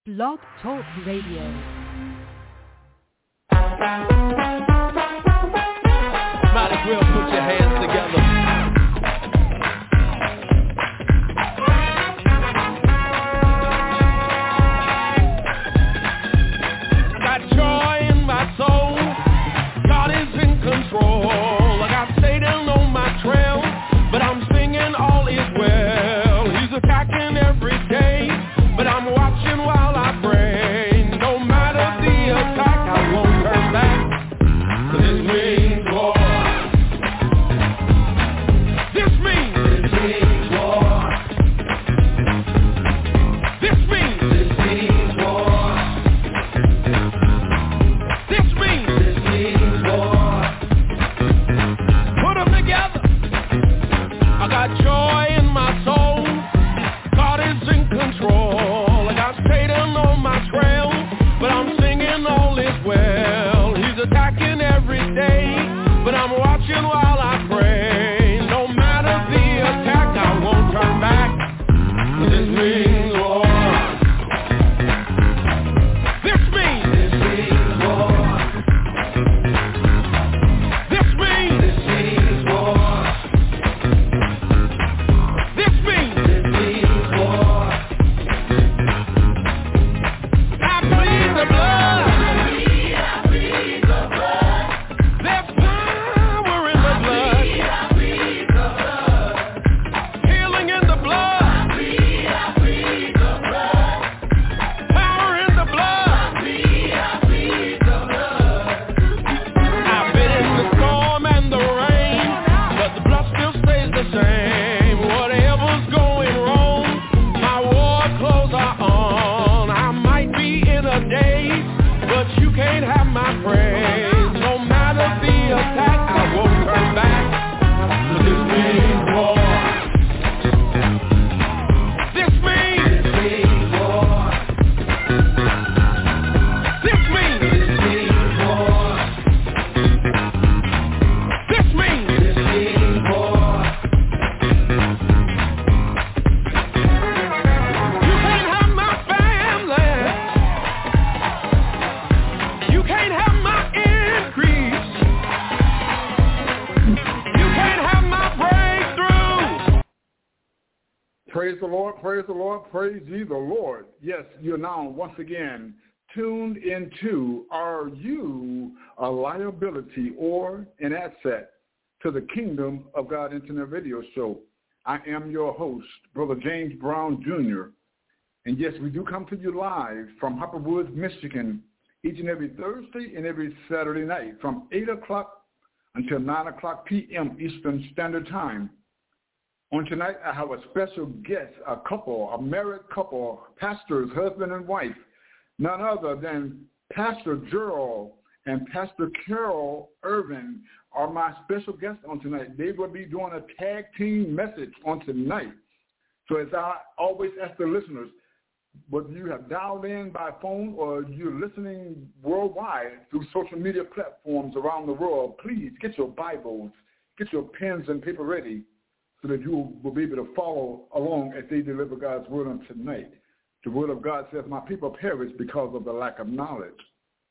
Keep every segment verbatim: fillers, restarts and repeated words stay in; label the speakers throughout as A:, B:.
A: Blog Talk Radio.
B: Might as well put your hands together. Got joy in my soul. God is in control. I got Satan on my trail, but I'm singing all is well. He's attacking every day, but I'm watching while I pray. No matter the attack, I won't turn back. 'Cause this means war. This means this means war. This means this means war. This means this means war. Put them together. I got joy in my soul. God is in control. I got Satan on my trail, but I'm singing all is well. He's attacking every day, but I'm watching while I pray. No matter the attack, I won't turn back. 'Cause this means war. This means this means war. This means this means war. This means this means war. I plead the blood. I plead the blood. There's power in the blood. I plead the blood. Healing in the blood. I plead, I plead the blood. Power in the blood. I plead, I plead the blood. I've been in the storm and the rain, but the blood still stays the same. Whatever's going wrong, my war clothes are on. I might be in a daze, but you can't have my praise. No matter the attack, I won't turn back. 'Cause this means war. This means this means war. This means this means war. This means this means war. You can't have my family. You can't have my increase. You can't have my breakthrough.
C: Praise the Lord, praise the Lord, praise ye the Lord. Yes, you're now once again tuned into Are You a Liability or an Asset to the Kingdom of God Internet Radio Show. I am your host, Brother James Brown Junior And yes, we do come to you live from Harper Woods, Michigan, each and every Thursday and every Saturday night from eight o'clock until nine o'clock p.m. Eastern Standard Time. On tonight, I have a special guest, a couple, a married couple, pastors, husband and wife, none other than Pastor Gerald and Pastor Carol Irvin are my special guests on tonight. They will be doing a tag team message on tonight. So as I always ask the listeners, whether you have dialed in by phone or you're listening worldwide through social media platforms around the world, please get your Bibles, get your pens and paper ready so that you will be able to follow along as they deliver God's word on tonight. The word of God says, my people perish because of the lack of knowledge.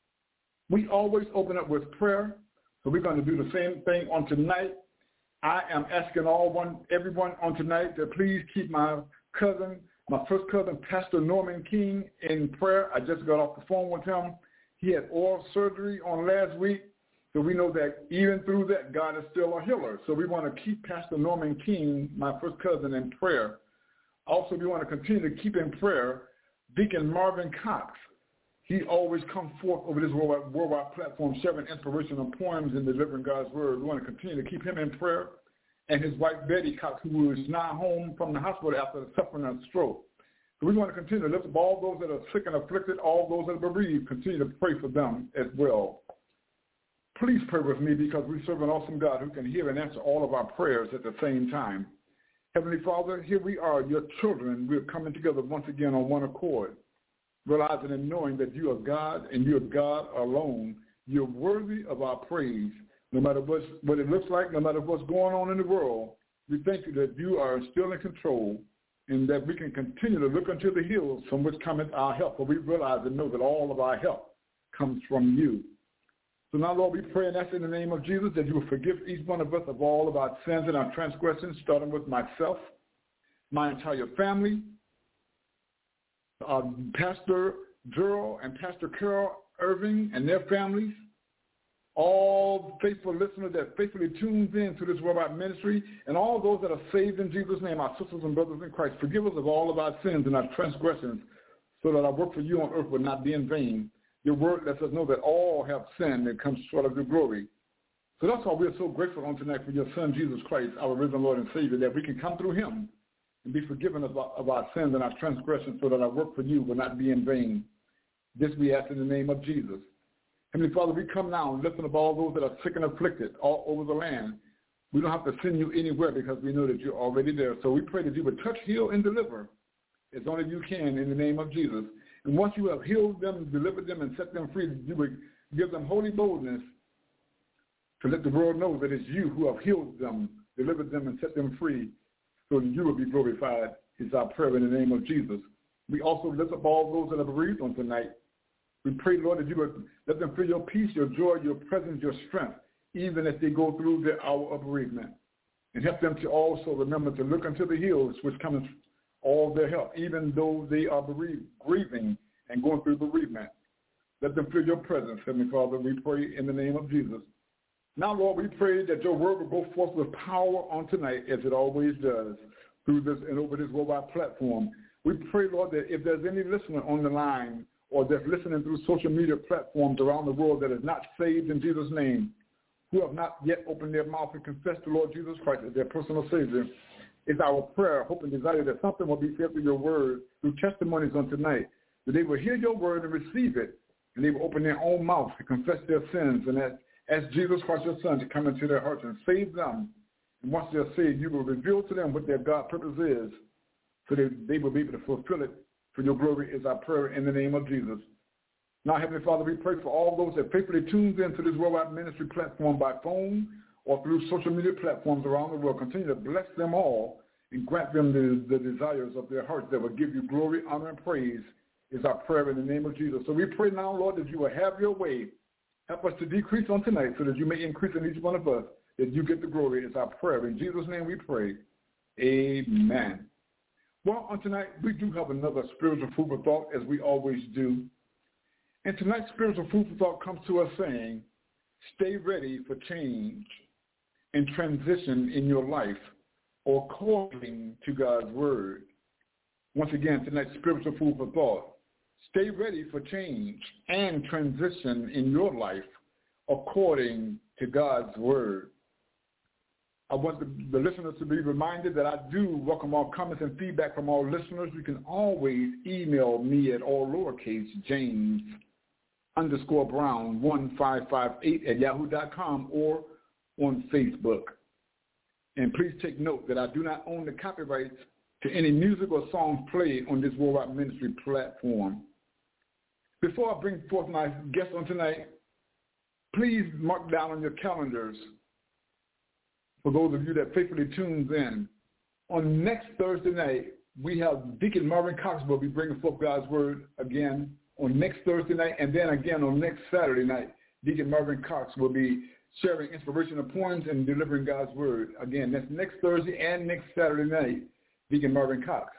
C: We always open up with prayer, so we're going to do the same thing on tonight. I am asking all one, everyone on tonight to please keep my cousin, my first cousin, Pastor Norman King, in prayer. I just got off the phone with him. He had oral surgery on last week, so we know that even through that, God is still a healer. So we want to keep Pastor Norman King, my first cousin, in prayer. Also, we want to continue to keep in prayer Deacon Marvin Cox. He always comes forth over this worldwide, worldwide platform, sharing inspirational poems and delivering God's word. We want to continue to keep him in prayer. And his wife, Betty Cox, who is now home from the hospital after suffering a stroke. So we want to continue to lift up all those that are sick and afflicted, all those that are bereaved, continue to pray for them as well. Please pray with me because we serve an awesome God who can hear and answer all of our prayers at the same time. Heavenly Father, here we are, your children. We're coming together once again on one accord, realizing and knowing that you are God and you are God alone. You're worthy of our praise. No matter what, what it looks like, no matter what's going on in the world, we thank you that you are still in control and that we can continue to look unto the hills from which cometh our help, for we realize and know that all of our help comes from you. So now, Lord, we pray and ask in the name of Jesus that you will forgive each one of us of all of our sins and our transgressions, starting with myself, my entire family, uh, Pastor Gerald and Pastor Carol Irving and their families, all faithful listeners that faithfully tunes in to this Worldwide Ministry, and all those that are saved in Jesus' name, our sisters and brothers in Christ. Forgive us of all of our sins and our transgressions, so that our work for you on earth will not be in vain. Your word lets us know that all have sinned and come short of your glory. So that's why we're so grateful on tonight for your Son, Jesus Christ, our risen Lord and Savior, that we can come through him and be forgiven of our, of our sins and our transgressions, so that our work for you will not be in vain. This we ask in the name of Jesus. Heavenly Father, we come now and lifting up all those that are sick and afflicted all over the land. We don't have to send you anywhere because we know that you're already there. So we pray that you would touch, heal, and deliver as only you can in the name of Jesus. And once you have healed them, delivered them, and set them free, you would give them holy boldness to let the world know that it's you who have healed them, delivered them, and set them free, so that you will be glorified, is our prayer in the name of Jesus. We also lift up all those that are bereaved on tonight. We pray, Lord, that you would let them feel your peace, your joy, your presence, your strength, even as they go through the hour of bereavement. And help them to also remember to look unto the hills, which cometh all their help, even though they are bereaved, grieving and going through bereavement. Let them feel your presence, Heavenly Father, we pray in the name of Jesus. Now, Lord, we pray that your word will go forth with power on tonight, as it always does, through this and over this worldwide platform. We pray, Lord, that if there's any listener on the line or that's listening through social media platforms around the world that is not saved in Jesus' name, who have not yet opened their mouth and confessed the Lord Jesus Christ as their personal Savior, it's our prayer, hope, and desire that something will be said through your word, through testimonies on tonight, that they will hear your word and receive it, and they will open their own mouth to confess their sins and ask, ask Jesus Christ, your Son, to come into their hearts and save them. And once they're saved, you will reveal to them what their God purpose is, so that they will be able to fulfill it for your glory, is our prayer in the name of Jesus. Now, Heavenly Father, we pray for all those that faithfully tunes into this Worldwide Ministry platform by phone or through social media platforms around the world. Continue to bless them all and grant them the, the desires of their hearts that will give you glory, honor, and praise, is our prayer in the name of Jesus. So we pray now, Lord, that you will have your way. Help us to decrease on tonight so that you may increase in each one of us, that you get the glory, is our prayer. In Jesus' name we pray. Amen. Well, on tonight, we do have another spiritual food for thought, as we always do. And tonight's spiritual food for thought comes to us saying, stay ready for change and transition in your life, or according to God's word. Once again, tonight's spiritual food for thought, stay ready for change and transition in your life, according to God's word. I want the, the listeners to be reminded that I do welcome all comments and feedback from all listeners. You can always email me at all lowercase James underscore Brown one five five eight at yahoo dot com or on Facebook. And please take note that I do not own the copyrights to any music or songs played on this Worldwide Ministry platform. Before I bring forth my guest on tonight, please mark down on your calendars, for those of you that faithfully tunes in, on next Thursday night, we have Deacon Marvin Cox will be bringing forth God's word again on next Thursday night, and then again on next Saturday night, Deacon Marvin Cox will be sharing inspirational poems and delivering God's word. Again, that's next Thursday and next Saturday night, Deacon Marvin Cox.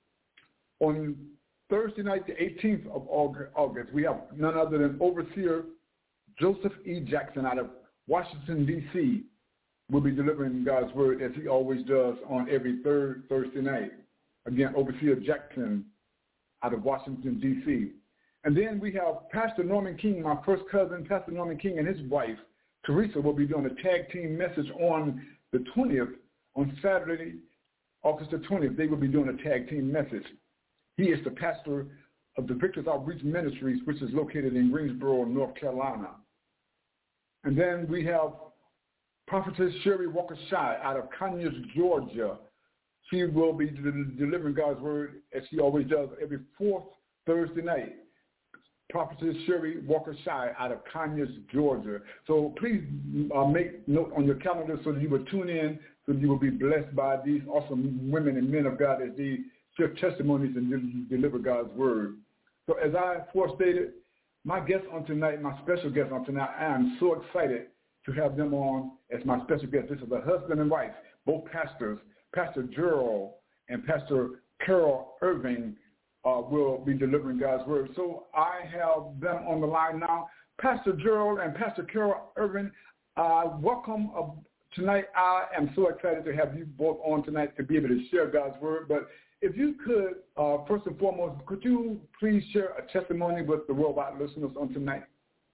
C: On Thursday night, the eighteenth of August, we have none other than Overseer Joseph E. Jackson out of Washington, D C, will be delivering God's word as he always does on every third Thursday night. Again, Overseer Jackson out of Washington, D C. And then we have Pastor Norman King, my first cousin, Pastor Norman King, and his wife, Teresa, will be doing a tag team message on the twentieth, on Saturday, August the twentieth. They will be doing a tag team message. He is the pastor of the Victor's Outreach Ministries, which is located in Greensboro, North Carolina. And then we have Prophetess Sherry Walker Shy out of Conyers, Georgia. She will be de- delivering God's word as she always does every fourth Thursday night. Prophetess Sherry Walker Shy out of Conyers, Georgia. So please uh, make note on your calendar so that you will tune in, so that you will be blessed by these awesome women and men of God as they share testimonies and deliver God's word. So as I forestated, my guest on tonight, my special guest on tonight, I am so excited to have them on as my special guest. This is a husband and wife, both pastors, Pastor Gerald and Pastor Carol Irving uh, will be delivering God's word. So I have them on the line now. Pastor Gerald and Pastor Carol Irving, uh, welcome uh, tonight. I am so excited to have you both on tonight to be able to share God's word. But if you could, uh, first and foremost, could you please share a testimony with the worldwide listeners on tonight?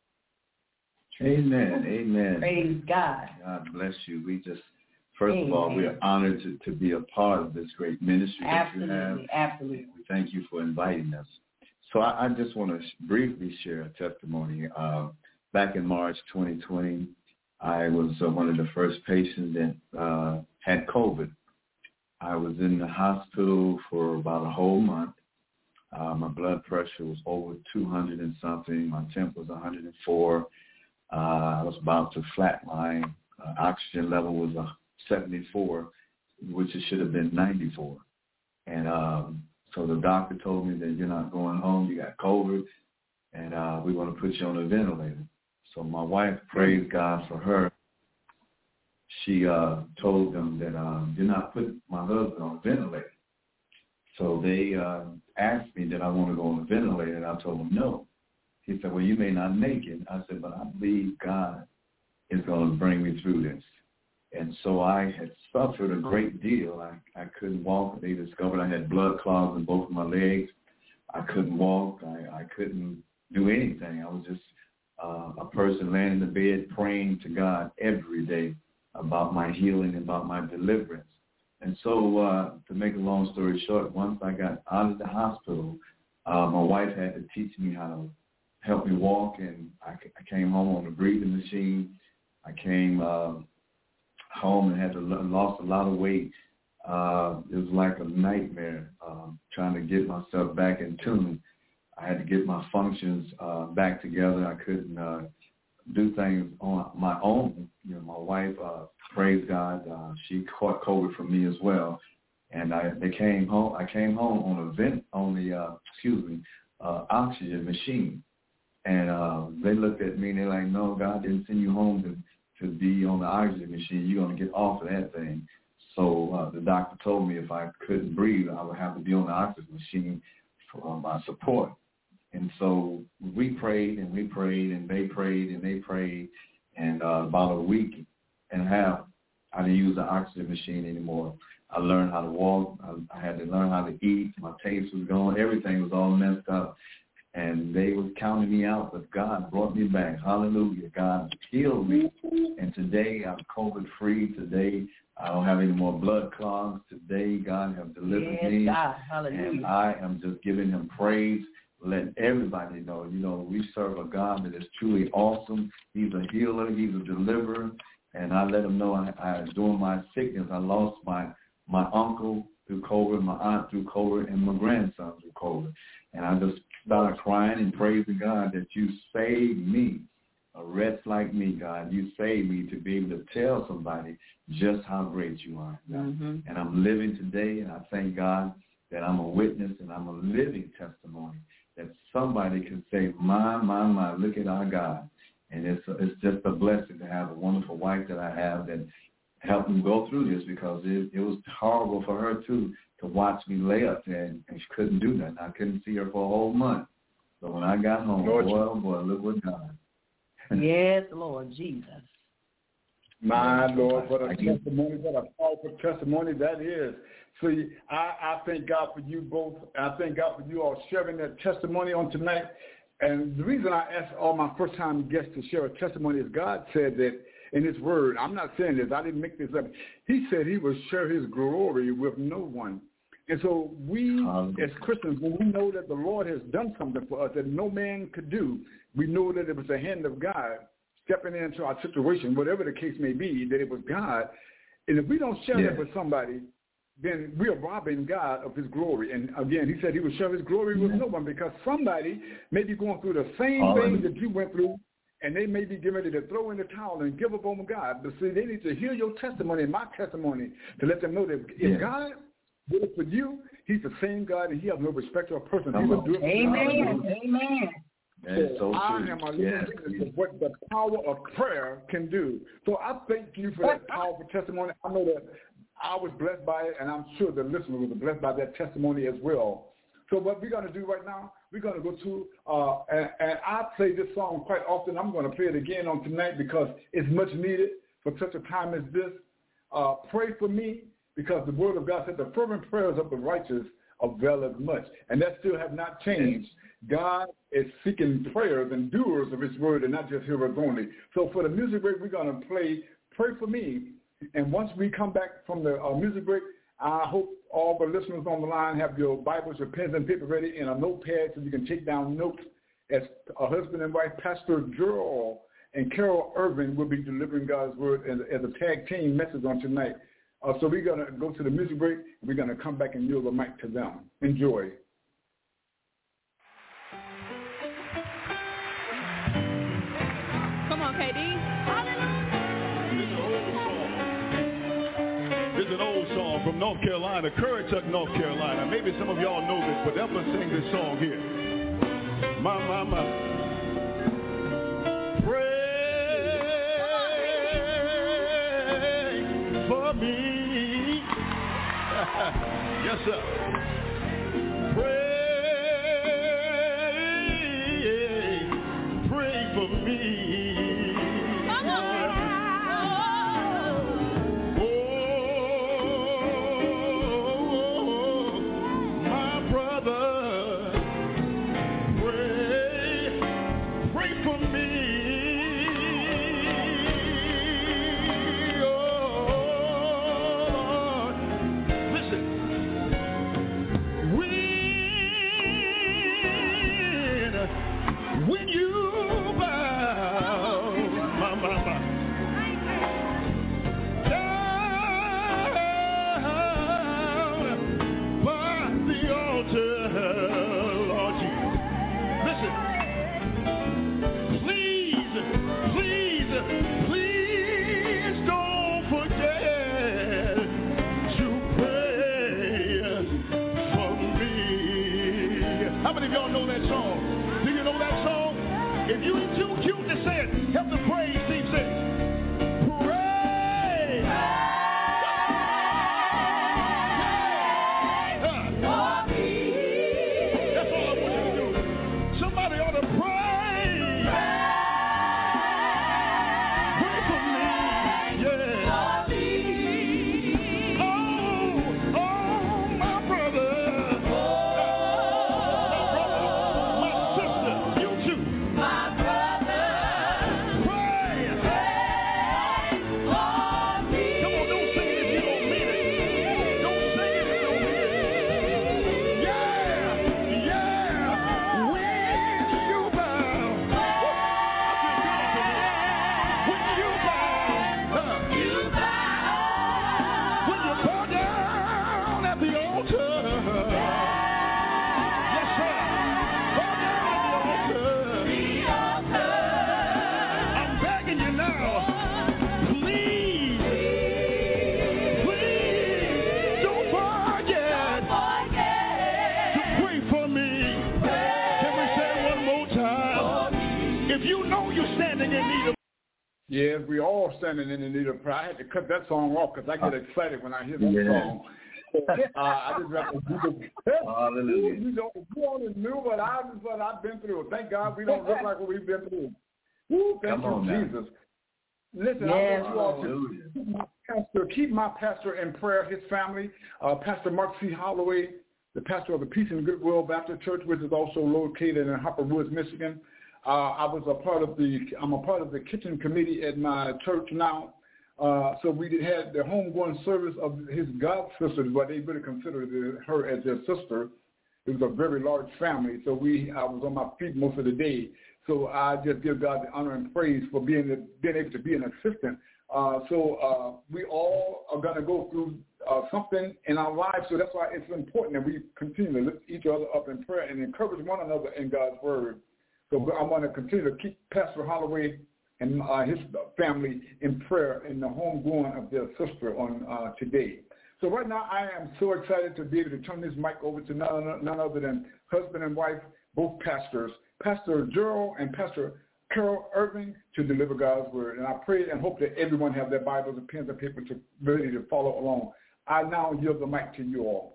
A: Amen. Amen.
D: Praise God.
A: God bless you. We just, first
D: Amen.
A: of all, we are honored to, to be a part of this great ministry
D: Absolutely.
A: that you have.
D: Absolutely.
A: We thank you for inviting us. So I, I just want to sh- briefly share a testimony. Uh, back in March twenty twenty, I was uh, one of the first patients that uh, had COVID. I was in the hospital for about a whole month. Uh, my blood pressure was over two hundred and something. My temp was one hundred four. Uh, I was about to flatline. Uh, oxygen level was uh, seventy-four, which it should have been ninety-four. And um, so the doctor told me that you're not going home. You got COVID, and uh, we want to put you on a ventilator. So my wife, praise God for her, she uh, told them that um, you're not putting my husband on a ventilator. So they uh, asked me that I want to go on a ventilator, and I told them no. He said, well, you may not make it. I said, but I believe God is going to bring me through this. And so I had suffered a great deal. I, I couldn't walk. They discovered I had blood clots in both of my legs. I couldn't walk. I, I couldn't do anything. I was just uh, a person laying in the bed praying to God every day about my healing, about my deliverance. And so uh, to make a long story short, once I got out of the hospital, uh, my wife had to teach me how to help me walk, and I, I came home on a breathing machine. I came uh, home and had to lost a lot of weight. Uh, it was like a nightmare uh, trying to get myself back in tune. I had to get my functions uh, back together. I couldn't uh, do things on my own. You know, my wife, uh, praise God, uh, she caught COVID from me as well, and I they came home. I came home on a vent on the uh, excuse me uh, oxygen machine. And uh, they looked at me and they're like, no, God didn't send you home to, to be on the oxygen machine. You're going to get off of that thing. So uh, the doctor told me if I couldn't breathe, I would have to be on the oxygen machine for uh, my support. And so we prayed and we prayed and they prayed and they prayed. And uh, about a week and a half, I didn't use the oxygen machine anymore. I learned how to walk. I, I had to learn how to eat. My taste was gone. Everything was all messed up. And they was counting me out, but God brought me back. Hallelujah. God healed me. And today I'm COVID-free. Today I don't have any more blood clots. Today God has delivered
D: yes,
A: me.
D: God. Hallelujah.
A: And I am just giving him praise, letting everybody know, you know, we serve a God that is truly awesome. He's a healer. He's a deliverer. And I let him know I, I during my sickness, I lost my, my uncle through COVID, my aunt through COVID, and my grandson through COVID. And I just started crying and praising God that you saved me, a wretch like me, God. You saved me to be able to tell somebody just how great you are.
D: Mm-hmm.
A: And I'm living today, and I thank God that I'm a witness and I'm a living testimony that somebody can say, my, my, my, look at our God. And it's a, it's just a blessing to have a wonderful wife that I have that helped me go through this, because it, it was horrible for her, too, to watch me lay up there, and, and she couldn't do that. I couldn't see her for a whole month. So when I got home,
C: Lord,
A: boy, oh boy, look what God.
D: Yes, Lord Jesus.
C: My Lord, what a testimony, what a powerful testimony that is. See, I, I thank God for you both. I thank God for you all sharing that testimony on tonight. And the reason I asked all my first-time guests to share a testimony is God said that in his word, I'm not saying this, I didn't make this up. He said he will share his glory with no one. And so we, as Christians, when we know that the Lord has done something for us that no man could do, we know that it was the hand of God stepping into our situation, whatever the case may be, that it was God. And if we don't share
A: yeah.
C: that with somebody, then we are robbing God of his glory. And again, he said he would share his glory with yeah. no one, because somebody may be going through the same
A: Hallelujah.
C: thing that you went through, and they may be getting ready to throw in the towel and give up on God. But see, they need to hear your testimony and my testimony to let them know that if yeah. God did it for you, He's the same God, and he has no respect of person.
A: Come
C: He will
A: on.
C: do it.
D: Amen. Amen.
A: That is so
C: I
A: true.
C: am a living
A: Yes.
C: witness of what the power of prayer can do. So I thank you for that powerful testimony. I know that I was blessed by it, and I'm sure the listeners were blessed by that testimony as well. So what we're going to do right now, we're going to go to, uh, and, and I play this song quite often. I'm going to play it again on tonight because it's much needed for such a time as this. Uh, pray for me, because the word of God said the fervent prayers of the righteous availeth much. And that still have not changed. God is seeking prayers and doers of his word and not just hearers only. So for the music break, we're going to play Pray for Me. And once we come back from the uh, music break, I hope all the listeners on the line have your Bibles, your pens and paper ready, and a notepad so you can take down notes as a husband and wife, Pastor Gerald and Carol Irvin will be delivering God's word as, as a tag team message on tonight. Uh, so we're going to go to the music break, and we're going to come back and yield the mic to them. Enjoy.
E: Come on, K D.
B: This is an old song from North Carolina, Currituck, North Carolina. Maybe some of y'all know this, but Evelyn sing this song here. My, my, my. Pray for me. Yes, sir. Pray, pray for me.
E: Come on.
C: Yes, we all standing in the need of prayer. I had to cut that song off because I get excited when I hear that
A: Yeah.
C: song. uh, I just have to do
A: Hallelujah.
C: You don't, you only knew what, I, what I've been through. Thank God we don't look like what we've been through. Woo, thank
A: Come
C: you,
A: on
C: Jesus. Listen,
D: Yes.
C: I want you all to keep my pastor, keep my pastor in prayer, his family, uh, Pastor Mark C. Holloway, the pastor of the Peace and Goodwill Baptist Church, which is also located in Hopper Woods, Michigan. Uh, I was a part of the, I'm a part of the kitchen committee at my church now. Uh, so we had the homegoing service of his god sister, but they really considered her as their sister. It was a very large family. So we, I was on my feet most of the day. So I just give God the honor and praise for being, being able to be an assistant. Uh, so uh, we all are going to go through uh, something in our lives. So that's why it's important that we continue to lift each other up in prayer and encourage one another in God's word. So I want to continue to keep Pastor Holloway and uh, his family in prayer in the homegoing of their sister on uh, today. So right now I am so excited to be able to turn this mic over to none, none other than husband and wife, both pastors, Pastor Gerald and Pastor Carol Irving, to deliver God's word. And I pray and hope that everyone have their Bibles and pens and paper to ready to follow along. I now yield the mic to you all.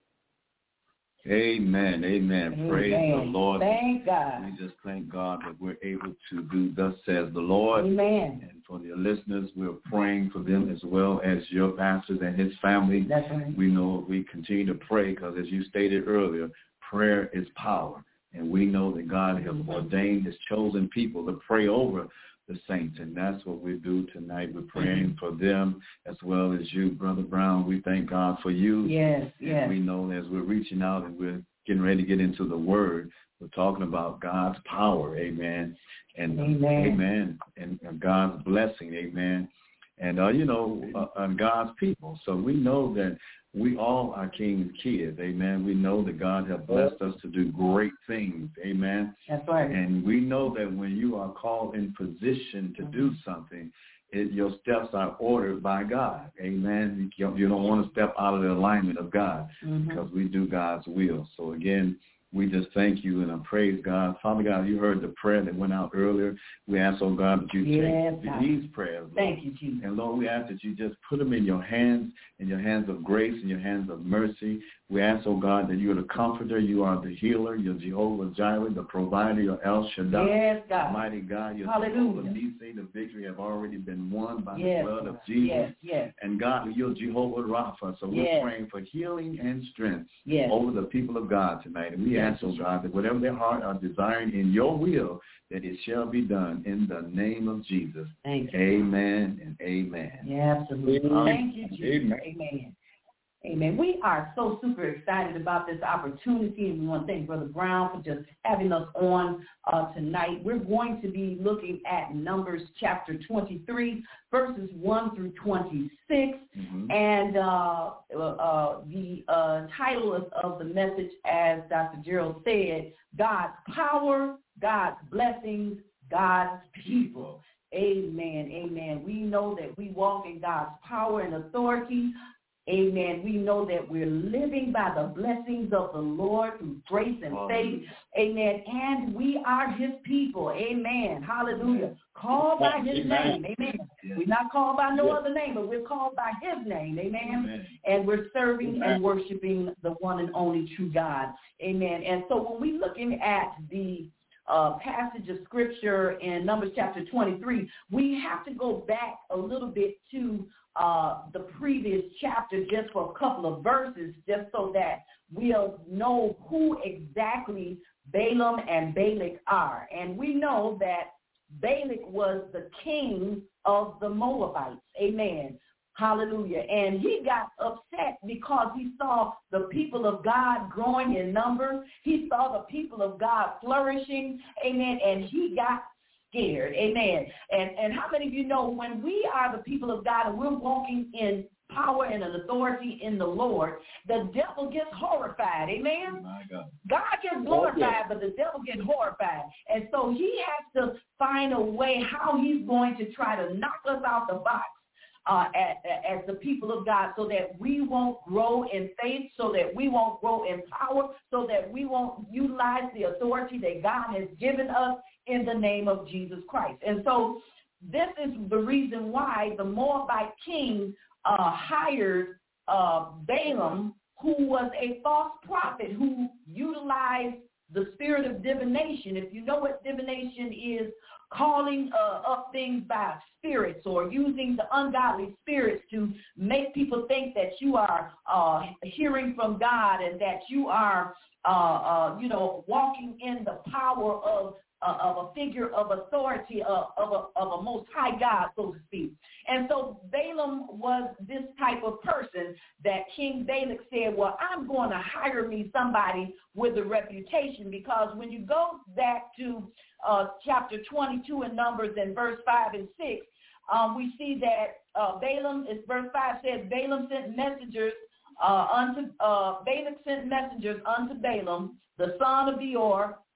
A: Amen. Amen.
D: Amen.
A: Praise the Lord.
D: Thank God.
A: We just thank God that we're able to do thus says the Lord.
D: Amen.
A: And for the listeners, we're praying for them as well as your pastors and his family.
D: That's right.
A: We know we continue to pray because, as you stated earlier, prayer is power. And we know that God has mm-hmm. ordained his chosen people to pray over the saints, and that's what we do tonight. We're praying mm-hmm. for them as well as you, Brother Brown. We thank God for you.
D: Yes, yes.
A: And we know as we're reaching out and we're getting ready to get into the Word, we're talking about God's power, amen, and
D: amen,
A: amen, and, and God's blessing, amen, and, uh, you know, uh, and God's people. So we know that we all are King's kids, amen. We know that God has blessed us to do great things, amen.
D: That's right.
A: And we know that when you are called in position to mm-hmm. do something, it, your steps are ordered by God, amen. You, you don't want to step out of the alignment of God mm-hmm. because we do God's will. So again, we just thank you and I praise God. Father God, you heard the prayer that went out earlier. We ask, oh God, that you
D: yes,
A: take
D: God.
A: these prayers, Lord.
D: Thank you, Jesus.
A: And Lord, we ask that you just put them in your hands, in your hands of grace, in your hands of mercy. We ask, oh God, that you are the comforter, you are the healer, you're Jehovah Jireh, the provider, you're El Shaddai,
D: yes, God.
A: Almighty God, you're
D: Hallelujah.
A: Jehovah Nissi. The victory have already been won by
D: yes,
A: the blood
D: God.
A: of Jesus.
D: Yes, yes.
A: And God, you're Jehovah Rapha. So we're
D: yes.
A: praying for healing and strength
D: yes.
A: over the people of God tonight. And we
D: yes.
A: ask, oh God, that whatever their heart are desiring in your will, that it shall be done in the name of Jesus.
D: Thank you.
A: Amen and amen.
D: Yeah, absolutely.
C: Amen.
D: Thank you, Jesus.
C: Amen.
D: Amen. Amen. We are so super excited about this opportunity, and we want to thank Brother Brown for just having us on uh, tonight. We're going to be looking at Numbers chapter twenty-three, verses one through twenty-six, mm-hmm. and uh, uh, the uh, title of, of the message, as Doctor Gerald said, God's power, God's blessings, God's people. Amen. Amen. We know that we walk in God's power and authority. Amen. We know that we're living by the blessings of the Lord through grace and faith. Amen. And we are his people. Amen. Hallelujah. Called by his
C: Amen.
D: name. Amen. We're not called by no other name, but we're called by his name. Amen.
A: Amen.
D: And we're serving
C: Amen.
D: and worshiping the one and only true God. Amen. And so when we're looking at the uh, passage of scripture in Numbers chapter twenty-three, we have to go back a little bit to Uh, the previous chapter just for a couple of verses, just so that we'll know who exactly Balaam and Balak are. And we know that Balak was the king of the Moabites. Amen. Hallelujah. And he got upset because he saw the people of God growing in number. He saw the people of God flourishing. Amen. And he got scared. Amen. And and how many of you know when we are the people of God and we're walking in power and an authority in the Lord, the devil gets horrified. Amen.
A: My God.
D: God gets glorified, but the devil gets horrified. And so he has to find a way how he's going to try to knock us out the box. Uh, as, as the people of God, so that we won't grow in faith, so that we won't grow in power, so that we won't utilize the authority that God has given us in the name of Jesus Christ. And so this is the reason why the Moabite king uh, hired uh, Balaam, who was a false prophet who utilized the spirit of divination. If you know what divination is, calling uh, up things by spirits or using the ungodly spirits to make people think that you are uh, hearing from God and that you are, uh, uh, you know, walking in the power of uh, of a figure of authority uh, of, a, of a most high God, so to speak. And so Balaam was this type of person that King Balak said, well, I'm going to hire me somebody with a reputation, because when you go back to uh, chapter twenty-two in Numbers and verse five and six, um, we see that uh, Balaam, is verse five says, Balaam sent messengers uh, unto, uh, Balak sent messengers unto Balaam, the son of Beor,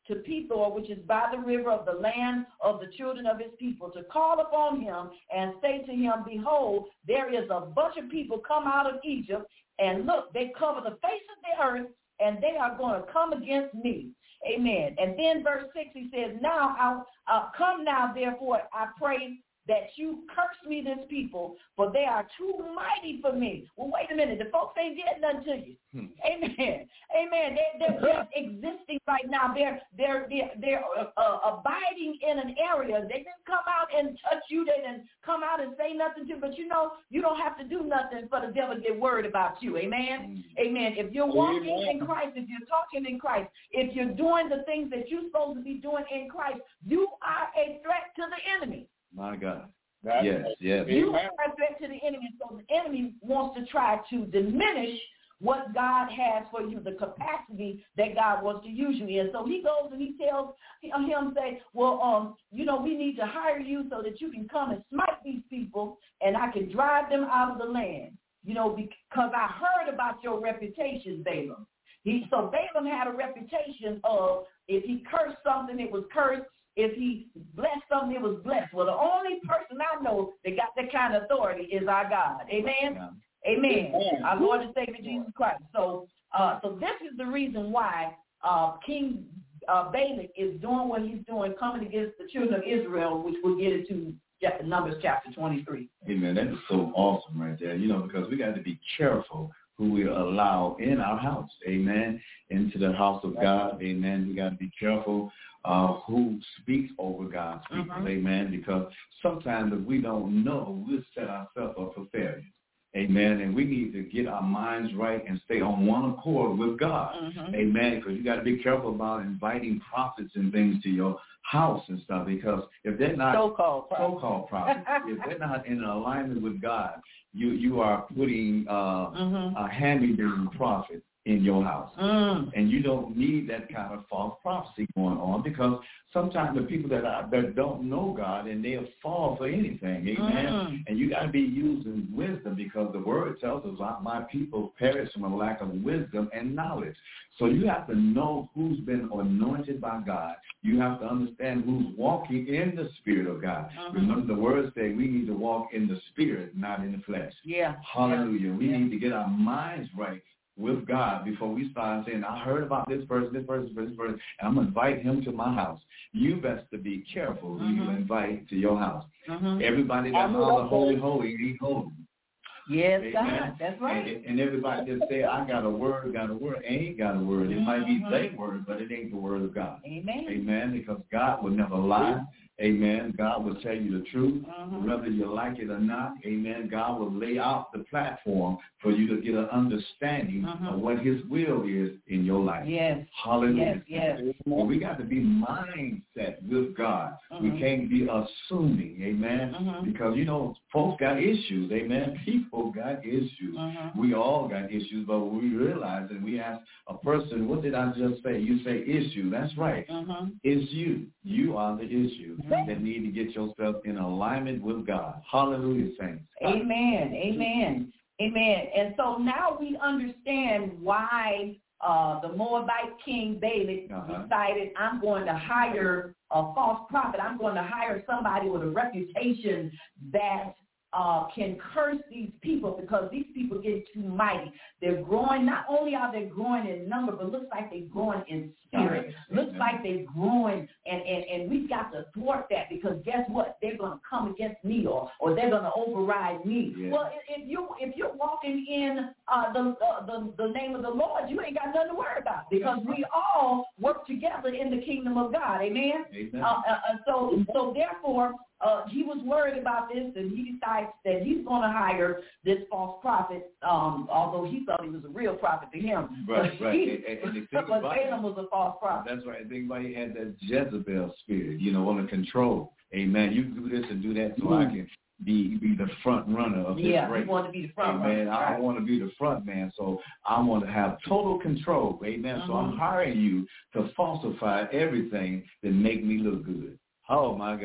D: to Pethor, which is by the river of the land of the children of his people, to call upon him and say to him, behold, there is a bunch of people come out of Egypt, and look, they cover the face of the earth, and they are going to come against me. Amen. And then verse six, he says, now, I'll, uh, come now, therefore, I pray that you curse me, this people, for they are too mighty for me. Well, wait a minute. The folks ain't did nothing to you. Hmm. Amen. Amen. They're, they're, they're existing right now. They're they're they're, they're uh, abiding in an area. They didn't come out and touch you. They didn't come out and say nothing to you. But you know, you don't have to do nothing for the devil to get worried about you. Amen. Hmm. Amen. If you're walking Amen. in Christ, if you're talking in Christ, if you're doing the things that you're supposed to be doing in Christ, you are a threat to the enemy.
A: My God.
C: That's
A: yes, yes.
D: You are a threat to the enemy, so the enemy wants to try to diminish what God has for you, the capacity that God wants to use you in. So he goes and he tells him, say, well, um, you know, we need to hire you so that you can come and smite these people and I can drive them out of the land, you know, because I heard about your reputation, Balaam. He, so Balaam had a reputation of if he cursed something, it was cursed. If he blessed something, it was blessed. Well, the only person I know that got that kind of authority is our God. Amen? Yeah. Amen. Amen. Our Lord and Savior Jesus Christ. So uh, so this is the reason why uh, King uh, Balak is doing what he's doing, coming against the children of Israel, which we'll get into Numbers chapter twenty-three.
A: Amen. That is so awesome right there, you know, because we got to be careful who we allow in our house. Amen. Into the house of God. Amen. We got to be careful Uh, who speaks over God's people, mm-hmm. amen, because sometimes if we don't know, we'll set ourselves up for failure, amen, and we need to get our minds right and stay on one accord with God, mm-hmm. amen, because you got to be careful about inviting prophets and things to your house and stuff, because if they're not
D: so-called prophets,
A: so-called prophets if they're not in alignment with God, you, you are putting uh, mm-hmm. a hand-me-down prophet in your house. Mm. And you don't need that kind of false prophecy going on, because sometimes the people that are, that don't know God, and they'll fall for anything, amen. Mm. And you got to be using wisdom, because the word tells us, my people perish from a lack of wisdom and knowledge. So you have to know who's been anointed by God. You have to understand who's walking in the Spirit of God. Mm-hmm. Remember, the words say we need to walk in the Spirit, not in the flesh.
D: Yeah.
A: Hallelujah.
D: Yeah.
A: We
D: yeah.
A: need to get our minds right with God before we start saying, I heard about this person, this person, this person, and I'm going to invite him to my house. You best to be careful who mm-hmm. you invite to your house. Mm-hmm. Everybody that holler holy, holy, ain't holy.
D: Yes, amen. God, that's right.
A: And, and everybody that say, I got a word, got a word, ain't got a word. It mm-hmm. might be their word, but it ain't the word of God.
D: Amen.
A: Amen, because God will never lie. Amen. God will tell you the truth, mm-hmm. whether you like it or not. Amen. God will lay out the platform for you to get an understanding mm-hmm. of what his will is in your life.
D: Yes.
A: Hallelujah.
D: Yes, yes.
A: Well, we got to be mindset with God. Mm-hmm. We can't be assuming, amen, mm-hmm. because, you know, folks got issues, amen. People got issues. Mm-hmm. We all got issues, but we realize that we ask a person, what did I just say? You say issue. That's right. Mm-hmm. It's you. You are the issue. That need to get yourself in alignment with God. Hallelujah, saints.
D: Amen. Amen. Amen. And so now we understand why uh, the Moabite king Balak uh-huh. decided, I'm going to hire a false prophet. I'm going to hire somebody with a reputation that uh, can curse these people, because these people get too mighty. They're growing. Not only are they growing in number, but looks like they're growing in spirit. Right. Looks like they're growing, and, and, and we've got to thwart that, because guess what? They're going to come against me, or, or they're going to override me. Yeah. Well, if you if you're walking in uh, the, uh, the the name of the Lord, you ain't got nothing to worry about, because we all work together in the kingdom of God. Amen. Amen. Uh, uh, so so therefore. Uh, he was worried about this, and he decides that he's going to hire this false prophet, um, although he thought he was a real prophet to him.
A: Right, right.
D: He,
A: and, and, and
D: but Balaam was a false prophet.
A: That's right. I think about he had that Jezebel spirit, you know, want to control. Amen. You do this and do that so mm. I can be be the front runner of this
D: yeah,
A: race.
D: Yeah, you want to be the front
A: Amen.
D: runner.
A: I, I want to be the front man, so I want to have total control. Amen. Mm-hmm. So I'm hiring you to falsify everything that make me look good. Oh, my God.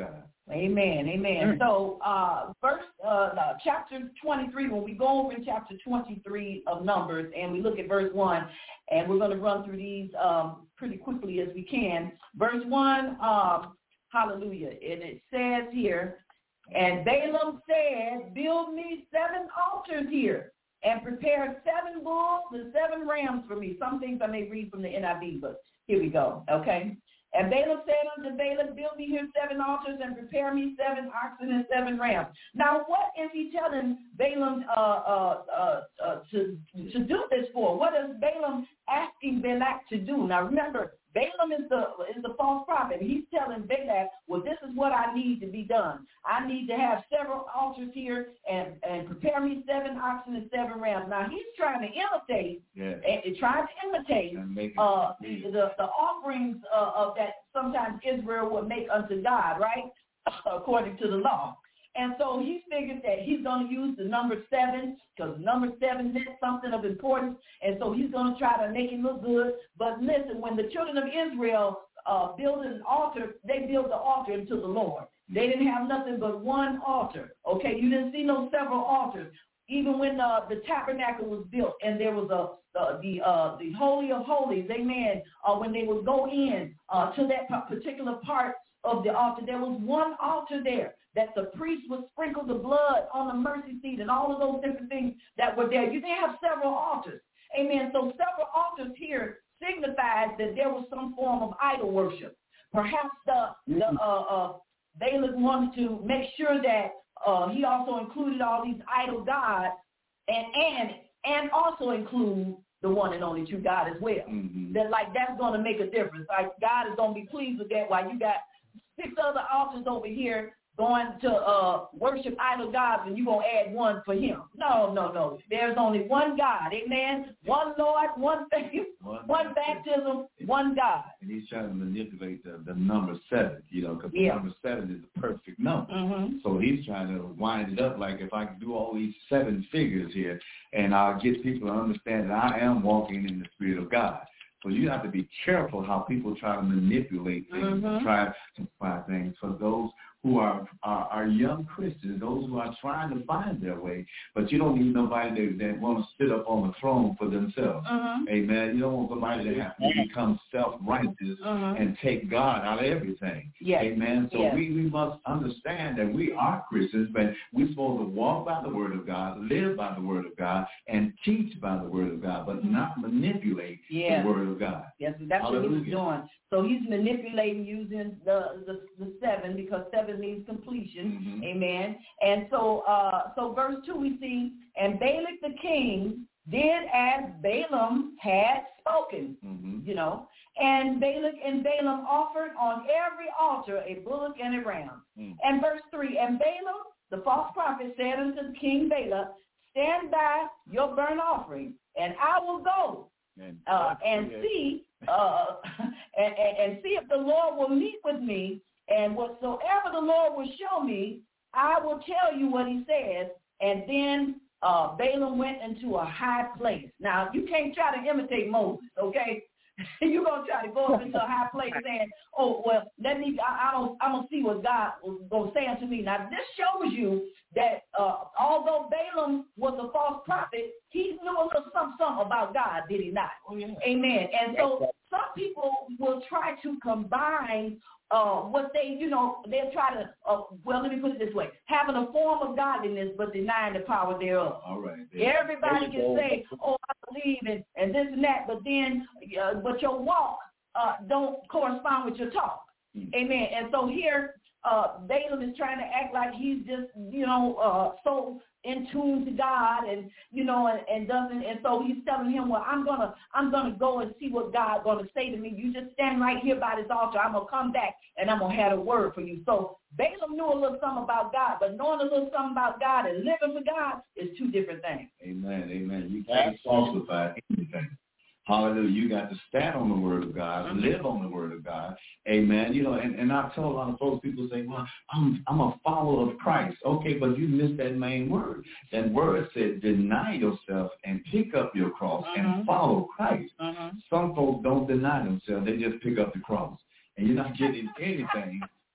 D: Amen, amen. Mm. So, uh, verse, uh, no, chapter twenty-three, when we go over in chapter twenty-three of Numbers, and we look at verse one, and we're going to run through these um, pretty quickly as we can. Verse one, um, hallelujah, and it says here, and Balaam said, build me seven altars here, and prepare seven bulls and seven rams for me. Some things I may read from the N I V, but here we go, okay? And Balaam said unto Balak, build me here seven altars and prepare me seven oxen and seven rams. Now, what is he telling Balaam uh, uh, uh, uh, to, to do this for? What is Balaam asking Balak to do? Now, remember, Balaam is the is the false prophet. He's telling Balak, well, this is what I need to be done. I need to have several altars here and, and prepare me seven oxen and seven rams. Now, he's trying to imitate, yeah. and, and trying to imitate uh, the, the, the offerings uh, of that sometimes Israel would make unto God, right, according to the law. And so he figured that he's going to use the number seven because number seven meant something of importance. And so he's going to try to make it look good. But listen, when the children of Israel uh, built an altar, they built the altar unto the Lord. They didn't have nothing but one altar. Okay, you didn't see no several altars. Even when uh, the tabernacle was built and there was a uh, the uh, the Holy of Holies, amen, uh, when they would go in uh, to that particular part of the altar, there was one altar there that the priest would sprinkle the blood on the mercy seat and all of those different things that were there. You didn't have several altars. Amen. So several altars here signifies that there was some form of idol worship. Perhaps the, the uh, uh, Balak wanted to make sure that uh, he also included all these idol gods and and and also include the one and only true God as well. Mm-hmm. That like that's going to make a difference. Like God is going to be pleased with that while you got six other altars over here going to uh, worship idol gods and you're going to add one for him. No, no, no. There's only one God. Amen. One Lord, one faith, one, one baptism, one God.
A: And he's trying to manipulate the, the number seven, you know, because yeah. the number seven is the perfect number. Mm-hmm. So he's trying to wind it up like if I can do all these seven figures here and I'll get people to understand that I am walking in the Spirit of God. So you have to be careful how people try to manipulate things mm-hmm. and try to find things for those who are, are are young Christians, those who are trying to find their way. But you don't need nobody that, that want to sit up on the throne for themselves. Mm-hmm. Amen. You don't want somebody that has to become self-righteous mm-hmm. and take God out of everything. Yes. Amen. So yes. we, we must understand that we are Christians, but we're supposed to walk by the Word of God, live by the Word of God, and teach by the Word of God, but not manipulate yes. the Word of God.
D: Yes, that's Hallelujah. What he's doing. So he's manipulating using the, the, the seven because seven means completion. Mm-hmm. Amen. And so uh, so verse two we see, and Balak the king did as Balaam had spoken, mm-hmm. you know, and Balak and Balaam offered on every altar a bullock and a ram. Mm. And verse three, and Balaam, the false prophet, said unto King Balak, stand by your burnt offering, and I will go uh, and see uh, and, and, and see if the Lord will meet with me, and whatsoever the Lord will show me, I will tell you what he says. And then uh, Balaam went into a high place. Now, you can't try to imitate Moses, okay? You're going to try to go up into a high place saying, oh, well, let me, I, I don't, I'm going to see what God was going to say unto me. Now, this shows you that uh, although Balaam was a false prophet, he knew a little something, something about God, did he not? Oh, yeah. Amen. And so some people will try to combine uh, what they, you know, they'll try to, uh, well, let me put it this way, having a form of godliness but denying the power thereof.
A: All right.
D: Everybody can say, oh, I believe in, and this and that, but then, uh, but your walk uh, don't correspond with your talk. Mm. Amen. And so here, uh, Balaam is trying to act like he's just, you know, uh, so in tune to God, and you know, and, and doesn't, and so he's telling him, well, I'm gonna, I'm gonna go and see what God's gonna say to me. You just stand right here by this altar. I'm gonna come back and I'm gonna have a word for you. So Balaam knew a little something about God, but knowing a little something about God and living for God is two different things.
A: Amen. Amen. You can't falsify anything. Hallelujah. You got to stand on the Word of God, mm-hmm. live on the Word of God. Amen. You know, and, and I've told a lot of folks, people say, well, I'm I'm a follower of Christ. Okay, but you missed that main word. That word said deny yourself and pick up your cross mm-hmm. and follow Christ. Mm-hmm. Some folks don't deny themselves. They just pick up the cross. And you're not getting anything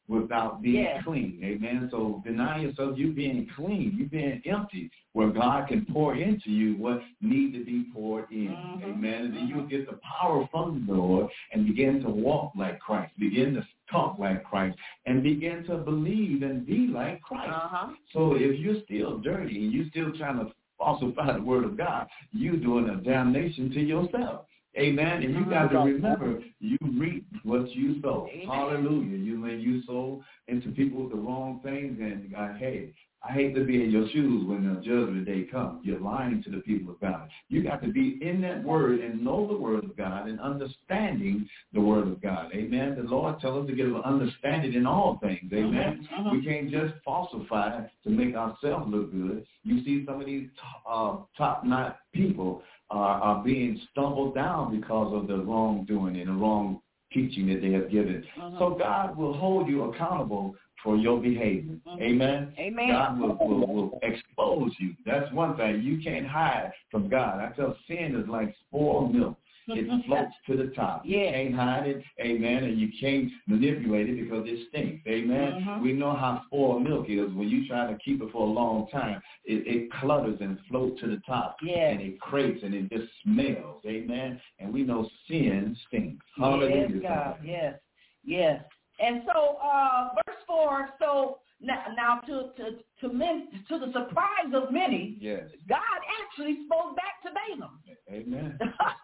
A: without being
D: yes.
A: clean. Amen. So deny yourself, you being clean, you being empty, where God can pour into you what needs to be poured in. Mm-hmm. Amen. And then you'll get the power from the Lord and begin to walk like Christ, begin to talk like Christ, and begin to believe and be like Christ.
D: Uh-huh.
A: So if you're still dirty and you're still trying to falsify the word of God, you're doing a damnation to yourself. Amen. And you got to remember, you reap what you sow. Amen. Hallelujah. You when you sow into people the wrong things, and uh, hey, I hate to be in your shoes when the judgment day comes. You're lying to the people of God. You got to be in that word and know the word of God and understanding the word of God. Amen. The Lord tells us to get an understanding in all things. Amen. Uh-huh. We can't just falsify to make ourselves look good. You see some of these uh, top-notch people are, are being stumbled down because of the wrongdoing and the wrong teaching that they have given. Uh-huh. So God will hold you accountable for your behavior. Mm-hmm. Amen?
D: Amen.
A: God will, will, will expose you. That's one thing. You can't hide from God. I tell sin is like spoiled milk. It floats to the top. You yeah. can't hide it. Amen. And you can't manipulate it because it stinks. Amen. Mm-hmm. We know how spoiled milk is. When you try to keep it for a long time, it, it clutters and floats to the top.
D: Yeah.
A: And it creates and it just smells. Amen. And we know sin stinks. Hallelujah.
D: Yes, God. Yes. Yes. And so uh, verse four, so now, now to to to, men, to the surprise of many,
A: yes.
D: God actually spoke back to Balaam.
A: Amen.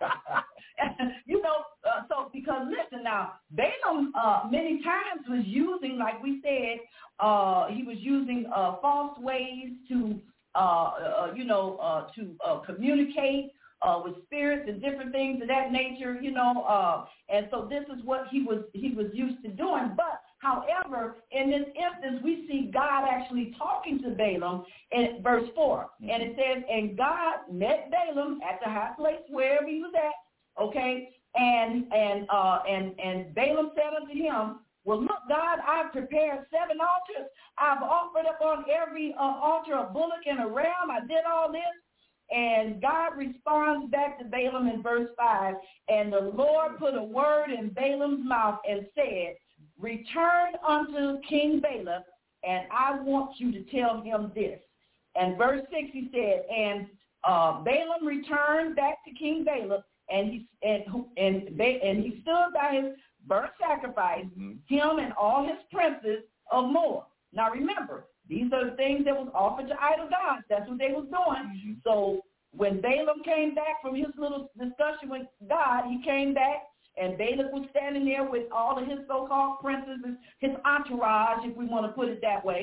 D: You know, uh, so because listen now, Balaam uh, many times was using, like we said, uh, he was using uh, false ways to, uh, uh, you know, uh, to uh, communicate Uh, with spirits and different things of that nature, you know, uh, and so this is what he was he was used to doing. But however, in this instance, we see God actually talking to Balaam in verse four, mm-hmm. and it says, "And God met Balaam at the high place wherever he was at." Okay, and and uh, and and Balaam said unto him, "Well, look, God, I've prepared seven altars. I've offered up on every uh, altar a bullock and a ram. I did all this." And God responds back to Balaam in verse five, "And the Lord put a word in Balaam's mouth and said, Return unto King Balak, and I want you to tell him this." And verse six, he said, "And uh, Balaam returned back to King Balak, and he and and, and he stood by his burnt sacrifice, mm-hmm. him and all his princes of Moab." Now remember, these are the things that was offered to idol gods. That's what they was doing. Mm-hmm. So when Balaam came back from his little discussion with God, he came back, and Balak was standing there with all of his so-called princes, his entourage, if we want to put it that way.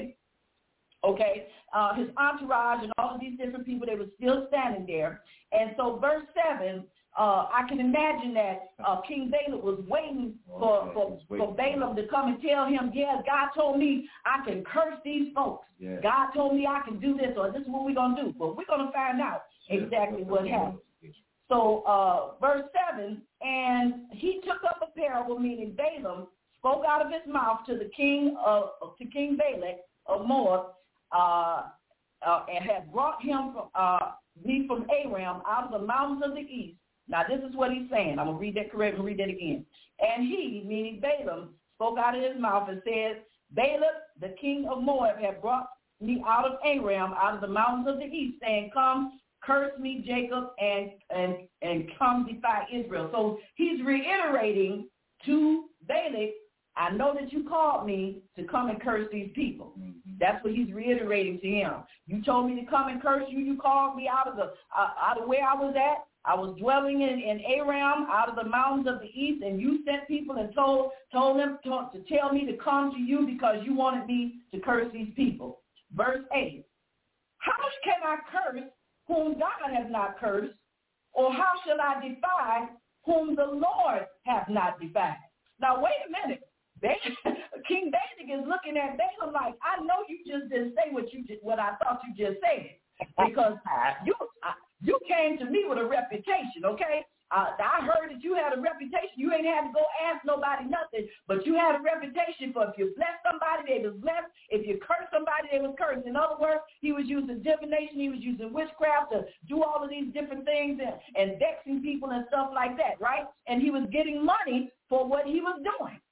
D: Okay, uh, his entourage and all of these different people, they were still standing there. And so verse seven, uh, I can imagine that uh, King Balak was waiting for, for, for Balaam to come and tell him, yeah, God told me I can curse these folks. Yeah. God told me I can do this, or this is what we're going to do. But we're going to find out exactly what happened. So uh, verse seven, "And he took up a parable," meaning Balaam spoke out of his mouth to the king of to King Balak of Moab, uh, uh, and had brought him from, uh, me from Aram out of the mountains of the east. Now, this is what he's saying. I'm going to read that correct and read that again. "And he," meaning Balaam, spoke out of his mouth and said, "Balak, the king of Moab, had brought me out of Aram, out of the mountains of the east, saying, Come, curse me, Jacob, and and and come defy Israel." So he's reiterating to Balak, "I know that you called me to come and curse these people." Mm-hmm. That's what he's reiterating to him. "You told me to come and curse you. You called me out of the uh, out of where I was at. I was dwelling in, in Aram, out of the mountains of the east, and you sent people and told told them to, to tell me to come to you because you wanted me to curse these people." Verse eight, "How can I curse whom God has not cursed, or how shall I defy whom the Lord hath not defied?" Now, wait a minute. They, King David is looking at Balaam like, I know you just didn't say what you just, what I thought you just said, because you you came to me with a reputation, okay? Uh, I heard that you had a reputation. You ain't had to go ask nobody nothing, but you had a reputation for if you bless somebody, they was blessed. If you curse somebody, they was cursed. In other words, he was using divination. He was using witchcraft to do all of these different things and, and vexing people and stuff like that, right? And he was getting money for what he was doing.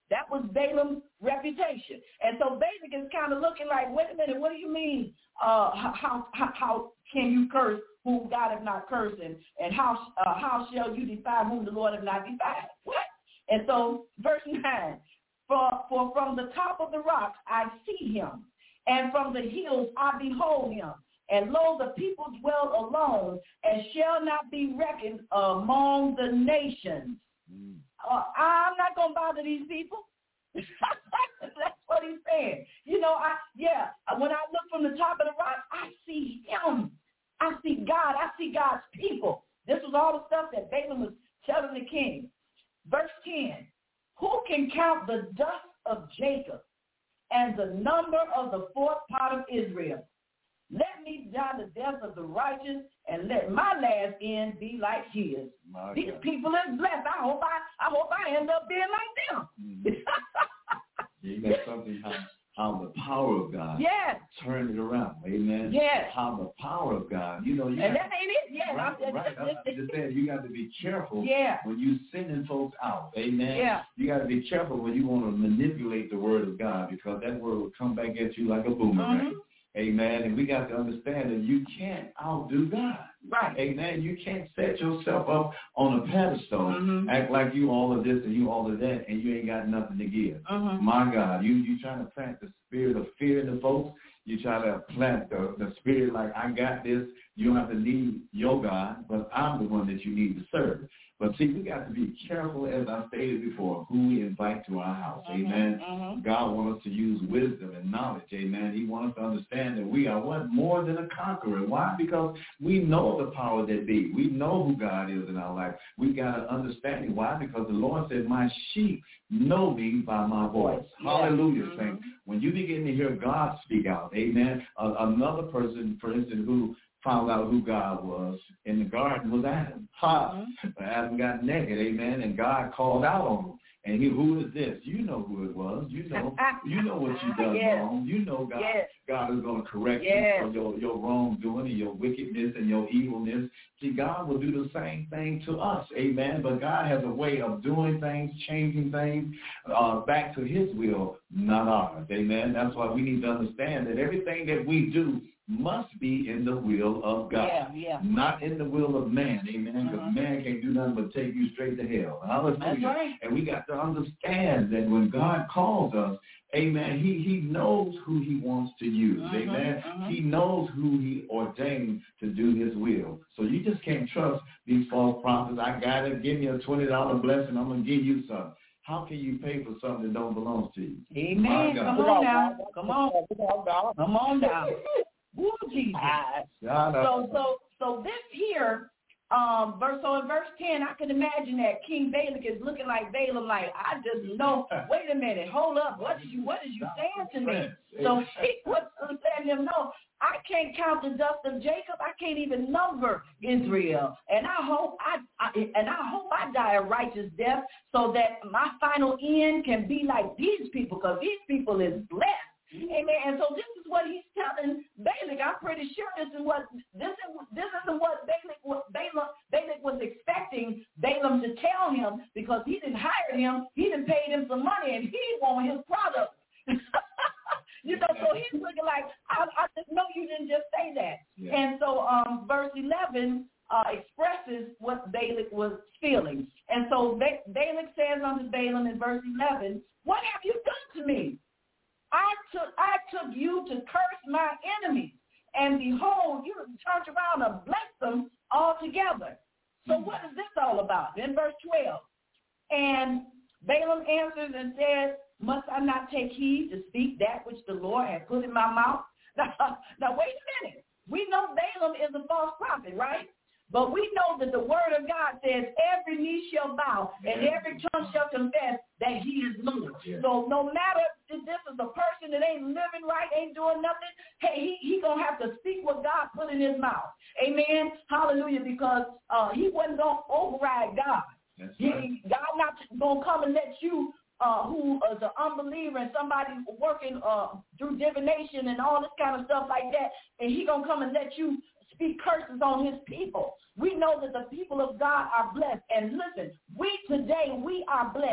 D: That was Balaam's reputation. And so Balak is kind of looking like, wait a minute, what do you mean? Uh, how, how, how can you curse whom God has not cursed? And, and how, uh, how shall you defy whom the Lord has not defied? What? And so verse nine, for, for from the top of the rock I see him, and from the hills I behold him. And lo, the people dwell alone, and shall not be reckoned among the nations. Mm. Uh, I'm not going to bother these people. That's what he's saying. You know, I yeah, when I look from the top of the rock, I see him. I see God. I see God's people. This was all the stuff that Balaam was telling the king. Verse ten, who can count the dust of Jacob and the number of the fourth part of Israel? Let me die the death of the righteous, and let my last end be like his. My These God. people is blessed. I hope I, I hope I end up being like them.
A: Mm-hmm. You know something how, how the power of God
D: yes.
A: turned it around. Amen.
D: Yes.
A: How the power of God. You know. You
D: and
A: got,
D: that ain't it. Yeah.
A: Right.
D: I'm,
A: right. I'm just saying you got to be careful.
D: Yeah.
A: When you sending folks out. Amen.
D: Yeah.
A: You got to be careful when you want to manipulate the word of God, because that word will come back at you like a boomerang. Mm-hmm. Amen. And we got to understand that you can't outdo God.
D: Right.
A: Amen. You can't set yourself up on a pedestal, mm-hmm. act like you all of this and you all of that, and you ain't got nothing to give. Mm-hmm. My God, you you trying to plant the spirit of fear in the folks. You try to plant the, the spirit like, I got this. You don't have to need your God, but I'm the one that you need to serve. But see, we got to be careful, as I stated before, who we invite to our house. Mm-hmm, amen. Mm-hmm. God wants us to use wisdom and knowledge. Amen. He wants us to understand that we are what? More than a conqueror. Why? Because we know the power that be. We know who God is in our life. We got to understand it. Why? Because the Lord said, my sheep know me by my voice. Yes. Hallelujah, mm-hmm. saints. When you begin to hear God speak out, amen, uh, another person, for instance, who found out who God was in the garden was Adam. Ha! Mm-hmm. Adam got naked, amen, and God called out on him. And he, who is this? You know who it was. You know, you know what you done yes. wrong. You know God. Yes. God is going to correct yes. you for your, your wrongdoing and your wickedness and your evilness. See, God will do the same thing to us, amen. But God has a way of doing things, changing things uh, back to his will, not ours, amen. That's why we need to understand that everything that we do must be in the will of God, yeah, yeah. not in the will of man, amen, because uh-huh. man can't do nothing but take you straight to hell. Hallelujah. Right. And we got to understand that when God calls us, amen, he, he knows who he wants to use, uh-huh. amen. Uh-huh. He knows who he ordained to do his will. So you just can't trust these false prophets. I got it. Give me a twenty dollars blessing. I'm going to give you some. How can you pay for something that don't belong to you?
D: Amen. Come on now. Come on. Come on now. Woo, Jesus. So, so, so this here, um, verse so in verse ten, I can imagine that King Balak is looking like Balaam, like, I just know. Wait a minute, hold up. What is you? What is you saying to me? So he was letting him know, I can't count the dust of Jacob. I can't even number Israel. And I hope I, I and I hope I die a righteous death, so that my final end can be like these people, because these people is blessed. Amen. And so this is what he's telling Balak. I'm pretty sure this is what this is this isn't what Balak what Balaam Balak was expecting Balaam to tell him, because he didn't hire him, he didn't pay him some money, and he want his product. You know, so he's looking like, I, I just know you didn't just say that. Yeah. And so um, verse eleven uh, expresses what Balak was feeling. And so ba- Balak says unto Balaam in verse eleven, what have you done to me? I took I took you to curse my enemies, and behold, you turned around and blessed them altogether. So mm-hmm. what is this all about? In verse twelve, and Balaam answers and says, must I not take heed to speak that which the Lord has put in my mouth? Now, now wait a minute. We know Balaam is a false prophet, right? But we know that the word of God says every knee shall bow and every tongue shall confess that he is Lord. Yeah. So no matter if this is a person that ain't living right, ain't doing nothing, hey, he, he going to have to speak what God put in his mouth. Amen. Hallelujah. Because uh, he wasn't going to override God. That's he, right. God not going to come and let you Uh, who is an unbeliever and somebody working uh, through divination and all this kind of stuff like that, and he going to come and let you speak curses on his people. We know that the people of God are blessed. And listen, we today, we are blessed.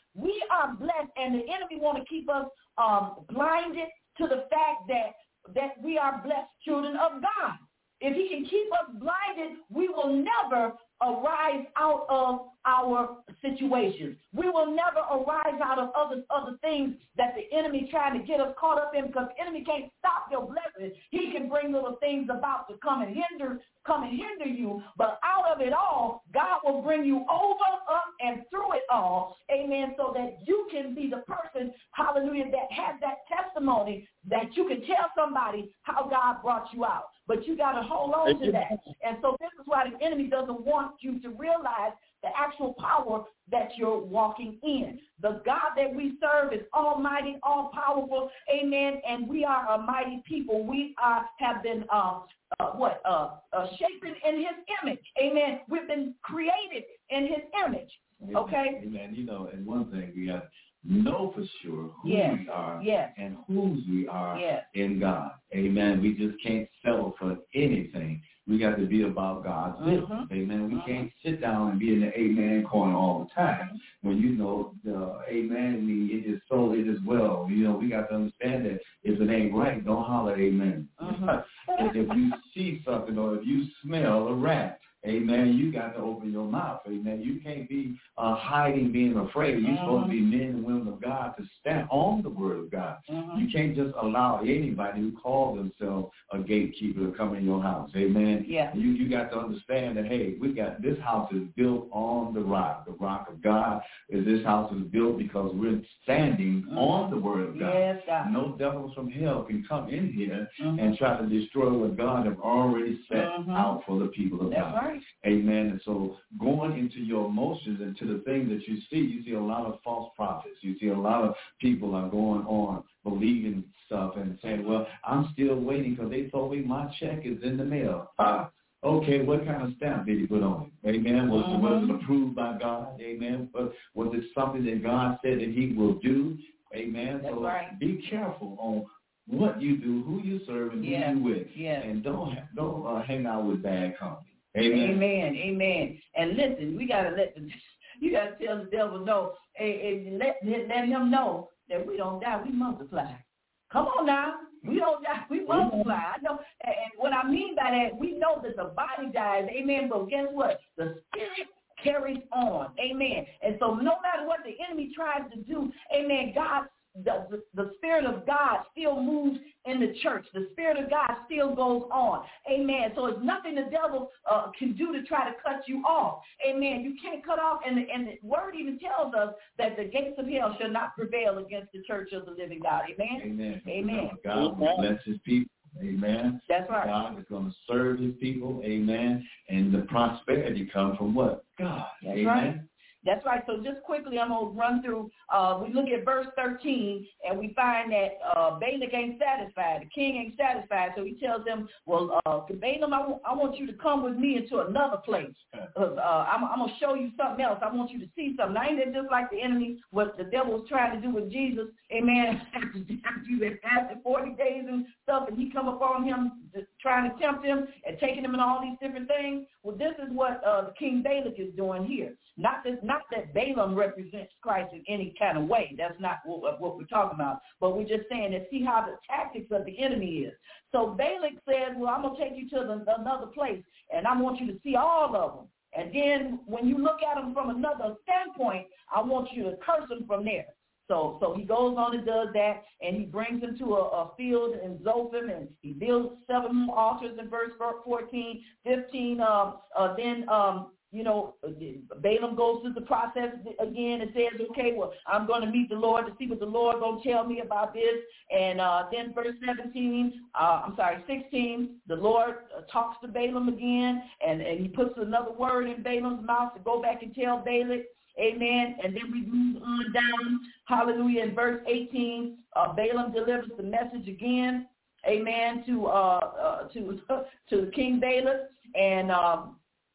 D: We are blessed, and the enemy want to keep us um, blinded to the fact that, that we are blessed children of God. If he can keep us blinded, we will never arise out of our situations. We will never arise out of other other things that the enemy trying to get us caught up in, because the enemy can't stop your blessing. He can bring little things about to come and hinder, come and hinder you, but out of it all, God will bring you over, up, and through it all, amen, so that you can be the person, hallelujah, that has that testimony that you can tell somebody how God brought you out. But you got to hold on to that. And so this is why the enemy doesn't want you to realize the actual power that you're walking in. The God that we serve is almighty, all-powerful, amen, and we are a mighty people. We are have been, uh, uh, what, uh, uh, shapen in his image, amen. We've been created in his image, okay?
A: Amen. You know, and one thing we got know for sure who
D: yes.
A: we are
D: yes.
A: and whose we are
D: yes.
A: in God. Amen. We just can't settle for anything. We got to be about God's will.
D: Mm-hmm.
A: Amen. We
D: mm-hmm.
A: can't sit down and be in the amen corner all the time when you know the amen means it is so, it is well. You know, we got to understand that if it ain't right, don't holler amen.
D: Mm-hmm.
A: If you see something or if you smell a rat, amen, you got to open your mouth, amen. You can't be uh, hiding, being afraid. You're mm-hmm. supposed to be men and women of God to stand on the word of God. Mm-hmm. You can't just allow anybody who calls themselves a gatekeeper to come in your house, amen.
D: Yeah.
A: You you got to understand that, hey, we got, this house is built on the rock. The rock of God is this house is built because we're standing mm-hmm. on the word of God.
D: Yes, God.
A: No devils from hell can come in here
D: mm-hmm.
A: and try to destroy what God has already set mm-hmm. out for the people of
D: That's
A: God.
D: Right.
A: Amen. And so going into your emotions and to the things that you see, you see a lot of false prophets. You see a lot of people are going on believing stuff and saying, well, I'm still waiting because they told me my check is in the mail. Ah, okay, what kind of stamp did he put on it? Amen. Was, mm-hmm. was it approved by God? Amen. But was it something that God said that he will do? Amen.
D: That's
A: so
D: right.
A: Be careful on what you do, who you serve, and
D: yes.
A: who you with.
D: Yes.
A: And don't, don't uh, hang out with bad company. Amen.
D: Amen. Amen. And listen, we gotta let the you gotta tell the devil no, and, and let let him know that we don't die, we multiply. Come on now, we don't die, we multiply. I know, and what I mean by that, we know that the body dies. Amen. But guess what? The spirit carries on. Amen. And so no matter what the enemy tries to do, amen, God. The, the, the Spirit of God still moves in the church. The Spirit of God still goes on. Amen. So it's nothing the devil uh, can do to try to cut you off. Amen. You can't cut off. And the, and the word even tells us that the gates of hell shall not prevail against the church of the living God. Amen.
A: Amen.
D: Amen.
A: God will bless his people. Amen.
D: That's right.
A: God is going to serve his people. Amen. And the prosperity comes from what? God.
D: That's
A: Amen.
D: Right. That's right. So just quickly, I'm going to run through. Uh, we look at verse thirteen, and we find that uh, Balak ain't satisfied. The king ain't satisfied. So he tells them, well, uh, Balaam, I, w- I want you to come with me into another place. Uh, uh, I'm, I'm going to show you something else. I want you to see something. Now, ain't that just like the enemy, what the devil was trying to do with Jesus? Amen. After you had fasted forty days and stuff, and he come upon him just trying to tempt him and taking him in all these different things. Well, this is what uh, the King Balak is doing here. Not that, not that Balaam represents Christ in any kind of way. That's not what, what we're talking about. But we're just saying that see how the tactics of the enemy is. So Balak says, well, I'm going to take you to the, another place, and I want you to see all of them. And then when you look at them from another standpoint, I want you to curse them from there. So so he goes on and does that, and he brings him to a, a field in Zophim, and he builds seven altars in verse fourteen, fifteen. Um, uh, then, um, you know, Balaam goes through the process again and says, okay, well, I'm going to meet the Lord to see what the Lord going to tell me about this. And uh, then verse seventeen, uh, I'm sorry, sixteen, the Lord uh, talks to Balaam again, and, and he puts another word in Balaam's mouth to go back and tell Balak. Amen. And then we move on down. Hallelujah. In verse eighteen, uh, Balaam delivers the message again. Amen. To uh, uh, to to King Balak, and um,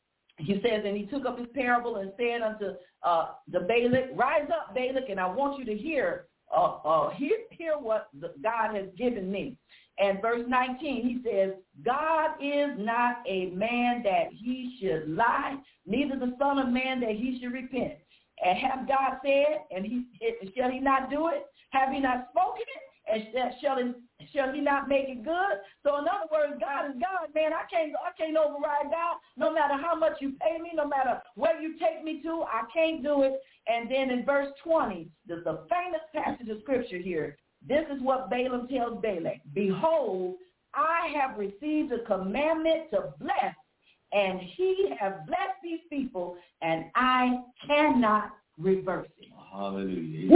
D: he says, and he took up his parable and said unto uh, the Balak, rise up, Balak, and I want you to hear uh, uh, hear hear what the, God has given me. And verse nineteen, he says, God is not a man that he should lie, neither the son of man that he should repent. And have God said, and he shall he not do it? Have he not spoken it? And shall he, shall he not make it good? So in other words, God is God, man. I can't I can't override God. No matter how much you pay me, no matter where you take me to, I can't do it. And then in verse twenty, the, the famous passage of scripture here, this is what Balaam tells Balak. Behold, I have received a commandment to bless, and he has blessed these people, and I cannot reverse it.
A: Hallelujah.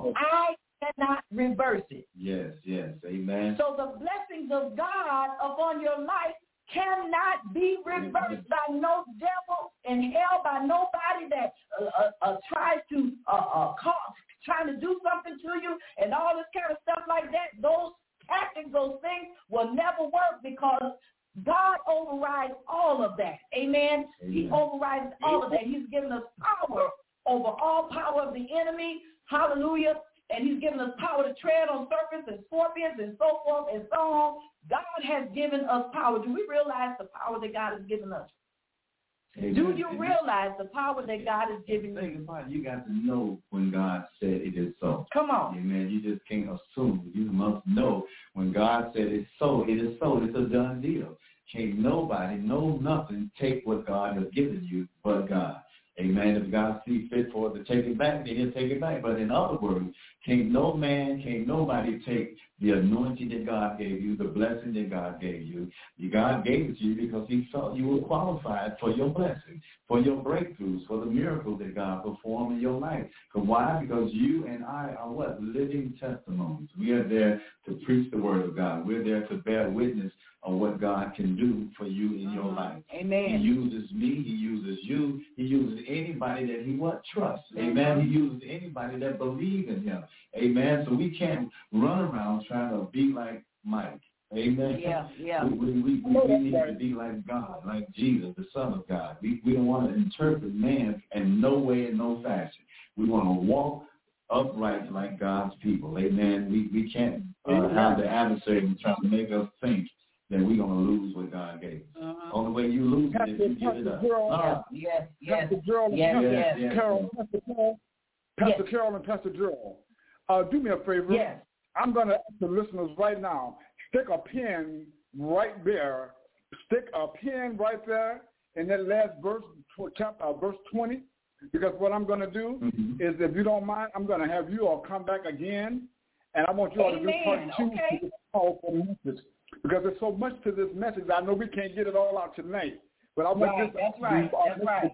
D: I cannot reverse it.
A: Yes, yes. Amen.
D: So the blessings of God upon your life cannot be reversed by no devil in hell, by nobody that uh, uh, uh, tries to uh, uh, call, trying to do something to you and all this kind of stuff like that. Those tactics, those things will never work because God overrides all of that. Amen. Amen. He overrides all of that. He's given us power over all power of the enemy. Hallelujah. And he's given us power to tread on serpents and scorpions and so forth and so on. God has given us power. Do we realize the power that God has given us? Amen. Do you realize the power that God has given you?
A: Think about it. You got to know when God said it is so.
D: Come on.
A: Amen. You just can't assume. You must know when God said it's so, it is so. It's a done deal. Can't nobody, no nothing, take what God has given you but God. Amen. If God sees fit for it to take it back, then he'll take it back. But in other words, can't no man, can't nobody take the anointing that God gave you, the blessing that God gave you. God gave it to you because he felt you were qualified for your blessing, for your breakthroughs, for the miracles that God performed in your life. Why? Because you and I are what? Living testimonies. We are there to preach the word of God. We're there to bear witness of what God can do for you in your life.
D: Amen.
A: He uses me. He uses you. He uses anybody that he what? Trusts. Amen. He uses anybody that believes in him. Amen. So we can't run around trying to be like Mike. Amen.
D: Yeah, yeah.
A: We, we, we, we need to be like God, like Jesus, the Son of God. We, we don't want to interpret man in no way, in no fashion. We want to walk upright like God's people. Amen. We we can't uh, have the adversary trying to make us think that we're going to lose what God gave us. Uh-huh. Only way you lose it is if you give it up.
C: Gerald,
D: yes, yes,
C: Pastor Gerald,
D: yes,
C: Pastor
D: yes,
C: yes, Carol, Pastor Carol, Pastor
D: yes.
C: Carol and Pastor Gerald, uh, do me a favor.
D: Yes.
C: I'm going to ask the listeners right now, stick a pin right there, stick a pin right there in that last verse, chapter, uh, verse twenty, because what I'm going to do mm-hmm. is, if you don't mind, I'm going to have you all come back again, and I want you all Amen. to do part two
D: okay.
C: of this powerful message. Because there's so much to this message. I know we can't get it all out tonight, but I want
D: right,
C: this
D: that's right, that's right.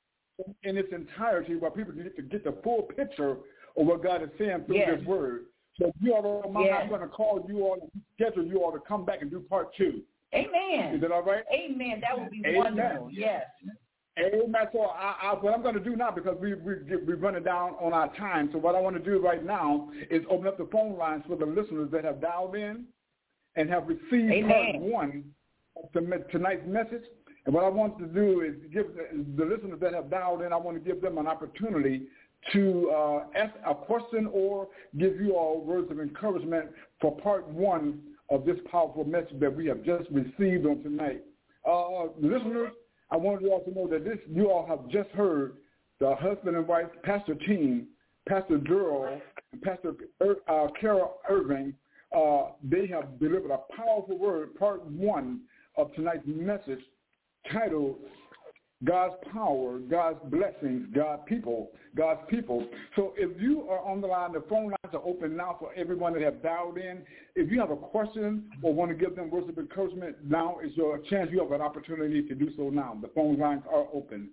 C: in its entirety, where people can get to get the full picture of what God is saying through
D: yes.
C: this word. So if you all don't mind,
D: yes.
C: I'm going to call you all and schedule you all to come back and do part two.
D: Amen.
C: Is that all right?
D: Amen. That would be
C: Amen.
D: wonderful. Yes.
C: Amen. So I, I, what I'm going to do now, because we, we, we're running down on our time, so what I want to do right now is open up the phone lines for the listeners that have dialed in and have received
D: Amen.
C: part one of tonight's message. And what I want to do is give the, the listeners that have dialed in, I want to give them an opportunity to uh, ask a question or give you all words of encouragement for part one of this powerful message that we have just received on tonight. Uh, listeners, I want you all to know that this you all have just heard the husband and wife pastor team, Pastor Gerald and Pastor Ir- uh, Carol Irving. Uh, they have delivered a powerful word, part one of tonight's message, titled God's Power, God's Blessings, God's People, God's People. So if you are on the line, the phone lines are open now for everyone that have dialed in. If you have a question or want to give them words of encouragement, now is your chance. You have an opportunity to do so now. The phone lines are open.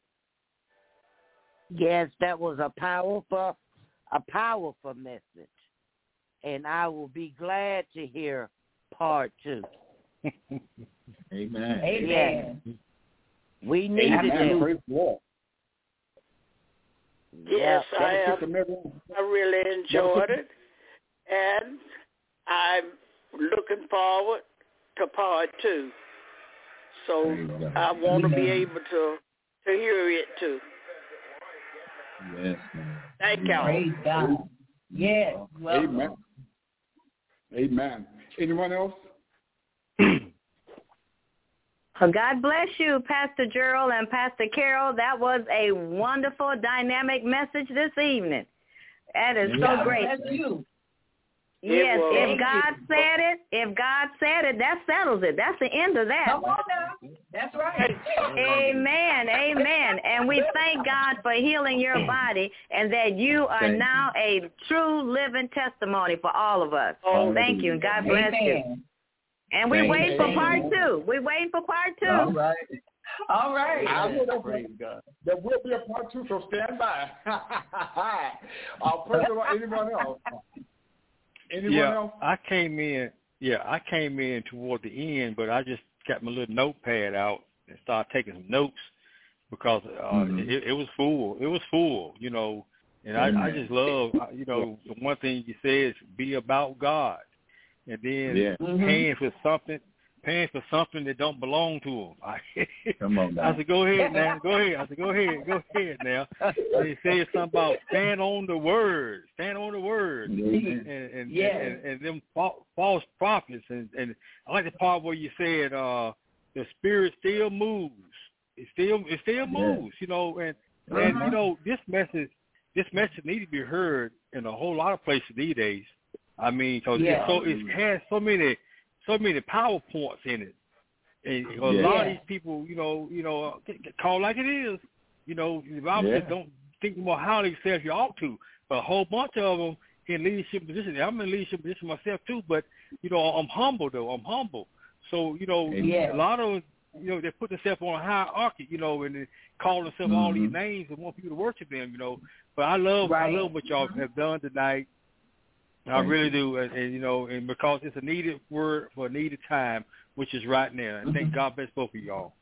F: Yes, that was a powerful, a powerful message. And I will be glad to hear part two.
A: Amen.
D: Amen.
F: Yes. We needed it.
G: Yes,
C: yep.
G: I am. I really enjoyed it, and I'm looking forward to part two. So I want to be able to to hear it too.
A: Yes, ma'am.
G: Thank y'all.
D: Praise God. Yes. Welcome.
C: Amen. Amen. Anyone else?
H: Well, God bless you, Pastor Gerald and Pastor Carol. That was a wonderful, dynamic message this evening. That is so
D: God
H: great.
D: bless you.
H: Yes, if
D: Thank
H: God
D: you.
H: said it, if God said it, that settles it. That's the end of that.
D: Come on now. That's right.
H: Amen, amen. And we thank God for healing your body and that you are
A: Thank
H: now a true living testimony for all of us.
A: Oh,
H: thank you, and God bless you.
D: Amen.
H: And we're
A: Thank
H: waiting
A: you.
H: for part two. We're waiting for part two.
A: All right.
D: All right.
C: I know that
A: Praise God.
C: there will be a part two, so stand by. uh, first of all, anyone else? Anyone
I: yeah,
C: else?
I: I came in. Yeah, I came in toward the end, but I just got my little notepad out and started taking some notes because uh,
A: Mm-hmm.
I: it, it was full. It was full, you know. And I, I just love, you know, the one thing you said is be about God, and then
A: Yeah.
I: paying for something, paying for something that don't belong to them. I,
A: Come on now.
I: I said, go ahead now, go ahead. I said, go ahead, go ahead now. They say something about stand on the word, stand on the word,
A: Mhm.
I: and and,
D: Yes.
I: and and them fa- false prophets, and and I like the part where you said uh, the spirit still moves. It still it still moves, you know, and and you know this message this message needs to be heard in a whole lot of places these days. I mean, because
D: Yeah.
I: it's so it has so many so many power points in it. And a
A: Yeah.
I: lot of these people, you know, you know, call like it is. You know, the Bible
A: Yeah.
I: says don't think more highly of yourself you ought to. But a whole bunch of them in leadership positions. I'm in leadership position myself too, but you know, I'm humble though. I'm humble. So you know,
D: Yeah.
I: a lot of you know they put themselves on a hierarchy, you know, and they call themselves
A: Mm-hmm.
I: all these names and want people to worship them, you know. But I love
D: Right.
I: I love what y'all have done tonight. I
A: Thank
I: really
A: you.
I: do, and, and you know, and because it's a needed word for a needed time, which is right now. And thank
D: Mhm.
I: God bless both of y'all.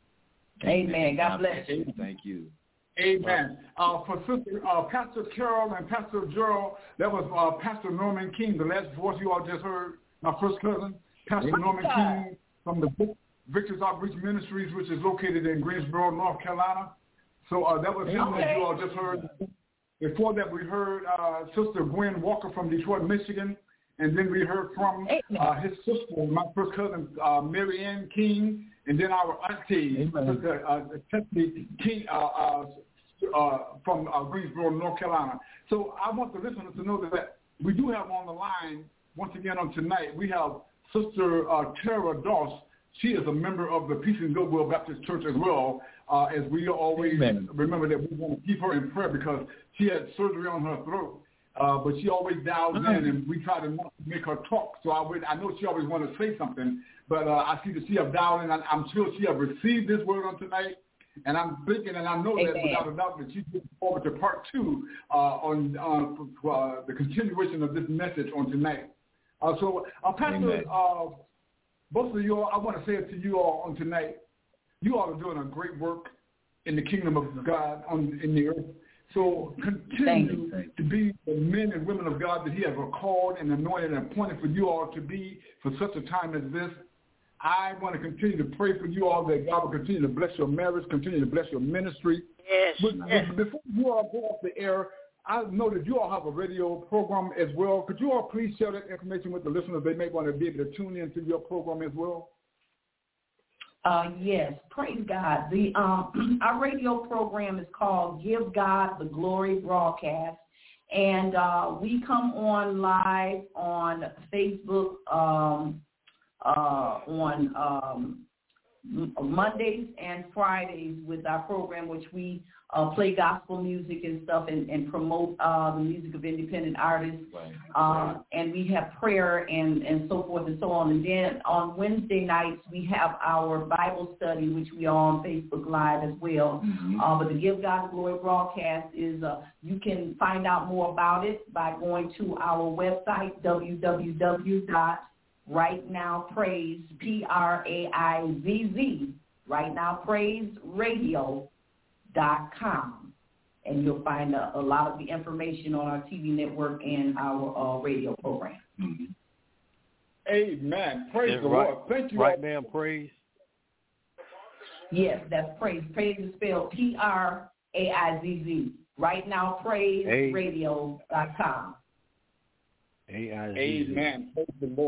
D: Amen. God bless you.
A: Thank you.
C: Amen. Uh, for Sister uh, Pastor Carol and Pastor Gerald, that was uh, Pastor Norman King, the last voice you all just heard, my first cousin, Pastor
D: Praise
C: Norman
D: God.
C: King from the Victor's Outreach Ministries, which is located in Greensboro, North Carolina. So uh, that was him
D: Okay.
C: that you all just heard. Before that, we heard uh, Sister Gwen Walker from Detroit, Michigan. And then we heard from uh, his sister, my first cousin, uh, Mary Ann King, and then our auntie,
A: Amen.
C: Sister uh, Tiffany King uh, uh, uh, from uh, Greensboro, North Carolina. So I want the listeners to know that we do have on the line, once again on tonight, we have Sister uh, Tara Doss. She is a member of the Peace and Goodwill Baptist Church as well, uh, as we always
A: Amen.
C: remember that we want to keep her in prayer because she had surgery on her throat. Uh, but she always dials in, and we try to not make her talk. So I would, I know she always want to say something, but uh, I see that she have dialed in. and I'm sure she have received this word on tonight, and I'm thinking, and I know that
D: Amen.
C: without a doubt that she's looking forward to part two uh, on uh, uh, the continuation of this message on tonight. Uh, so, uh, Pastor, uh, both of you all, I want to say it to you all on tonight. You all are doing a great work in the kingdom of God on in the earth. So continue to be the men and women of God that he has called and anointed and appointed for you all to be for such a time as this. I want to continue to pray for you all that God will continue to bless your marriage, continue to bless your ministry.
G: Yes.
C: But,
G: yes.
C: but before you all go off the air, I know that you all have a radio program as well. Could you all please share that information with the listeners? They may want to be able to tune into your program as well.
D: Uh, yes, praise God. The um, our radio program is called Give God the Glory Broadcast, and uh, we come on live on Facebook um, uh, on um, Mondays and Fridays with our program, which we uh, play gospel music and stuff and, and promote uh, the music of independent artists.
A: Right.
D: Uh, and we have prayer and, and so forth and so on. And then on Wednesday nights, we have our Bible study, which we are on Facebook Live as well.
A: Mm-hmm.
D: Uh, but the Give God Glory broadcast is, uh, you can find out more about it by going to our website, w w w dot right now praise, P R A I Z Z, right now praise radio dot com. And you'll find a, a lot of the information on our T V network and our uh, radio program.
A: Mm-hmm.
C: Amen. Praise
I: Yeah,
C: the
I: right,
C: Lord. Thank you.
I: Right
C: all.
I: now, praise.
D: Yes, that's praise. Praise is spelled P R A I Z Z. Right now praise radio dot com.
I: A I Z Z.
C: Amen. Praise the Lord.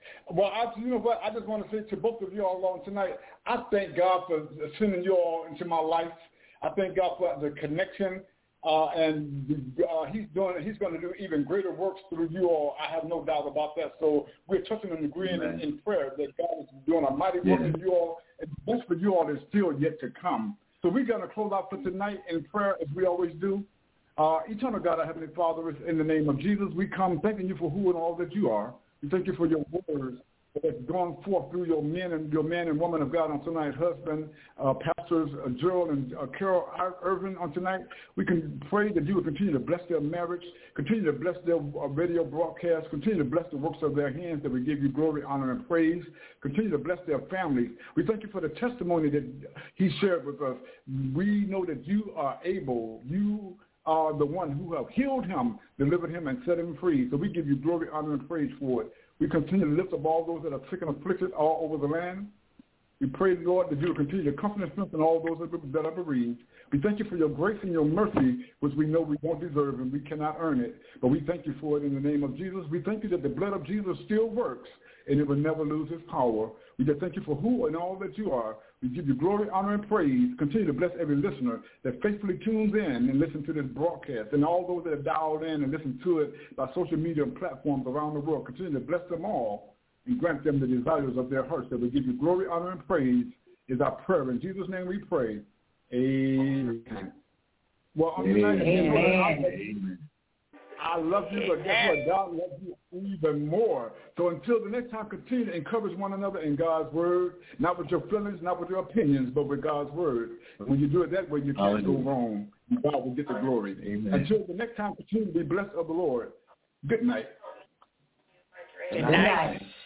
C: Well, I, you know what? I just want to say to both of you all on tonight, I thank God for sending you all into my life. I thank God for the connection, uh, and uh, he's doing. He's going to do even greater works through you all. I have no doubt about that. So we're touching and agreeing in, in prayer that God is doing a mighty work in you all, and the best for you all is still yet to come. So we're going to close out for tonight in prayer as we always do. Uh, Eternal God, our Heavenly Father, in the name of Jesus, we come thanking you for who and all that you are. We thank you for your words that's gone forth through your men and your man and woman of God on tonight, husband, uh, pastors uh, Gerald and uh, Carol Irvin on tonight. We can pray that you will continue to bless their marriage, continue to bless their uh, radio broadcast, continue to bless the works of their hands, that we give you glory, honor, and praise. Continue to bless their families. We thank you for the testimony that he shared with us. We know that you are able, you are the one who have healed him, delivered him, and set him free. So we give you glory, honor, and praise for it. We continue to lift up all those that are sick and afflicted all over the land. We pray, Lord, that you will continue to comfort and strengthen all those that are bereaved. We thank you for your grace and your mercy, which we know we won't deserve and we cannot earn it. But we thank you for it in the name of Jesus. We thank you that the blood of Jesus still works and it will never lose its power. We just thank you for who and all that you are. We give you glory, honor, and praise. Continue to bless every listener that faithfully tunes in and listens to this broadcast, and all those that have dialed in and listened to it by social media platforms around the world. Continue to bless them all and grant them the desires of their hearts, that we give you glory, honor, and praise is our prayer. In Jesus' name we pray. Amen. Well, on tonight, Amen. I love you, but guess what? God loves you even more. So until the next time, continue to encourage one another in God's word, not with your feelings, not with your opinions, but with God's word. When you do it that way, you can't go wrong. God will get the glory. Amen. Until the next time, continue to be blessed of the Lord. Good night.
G: Good night. Good night.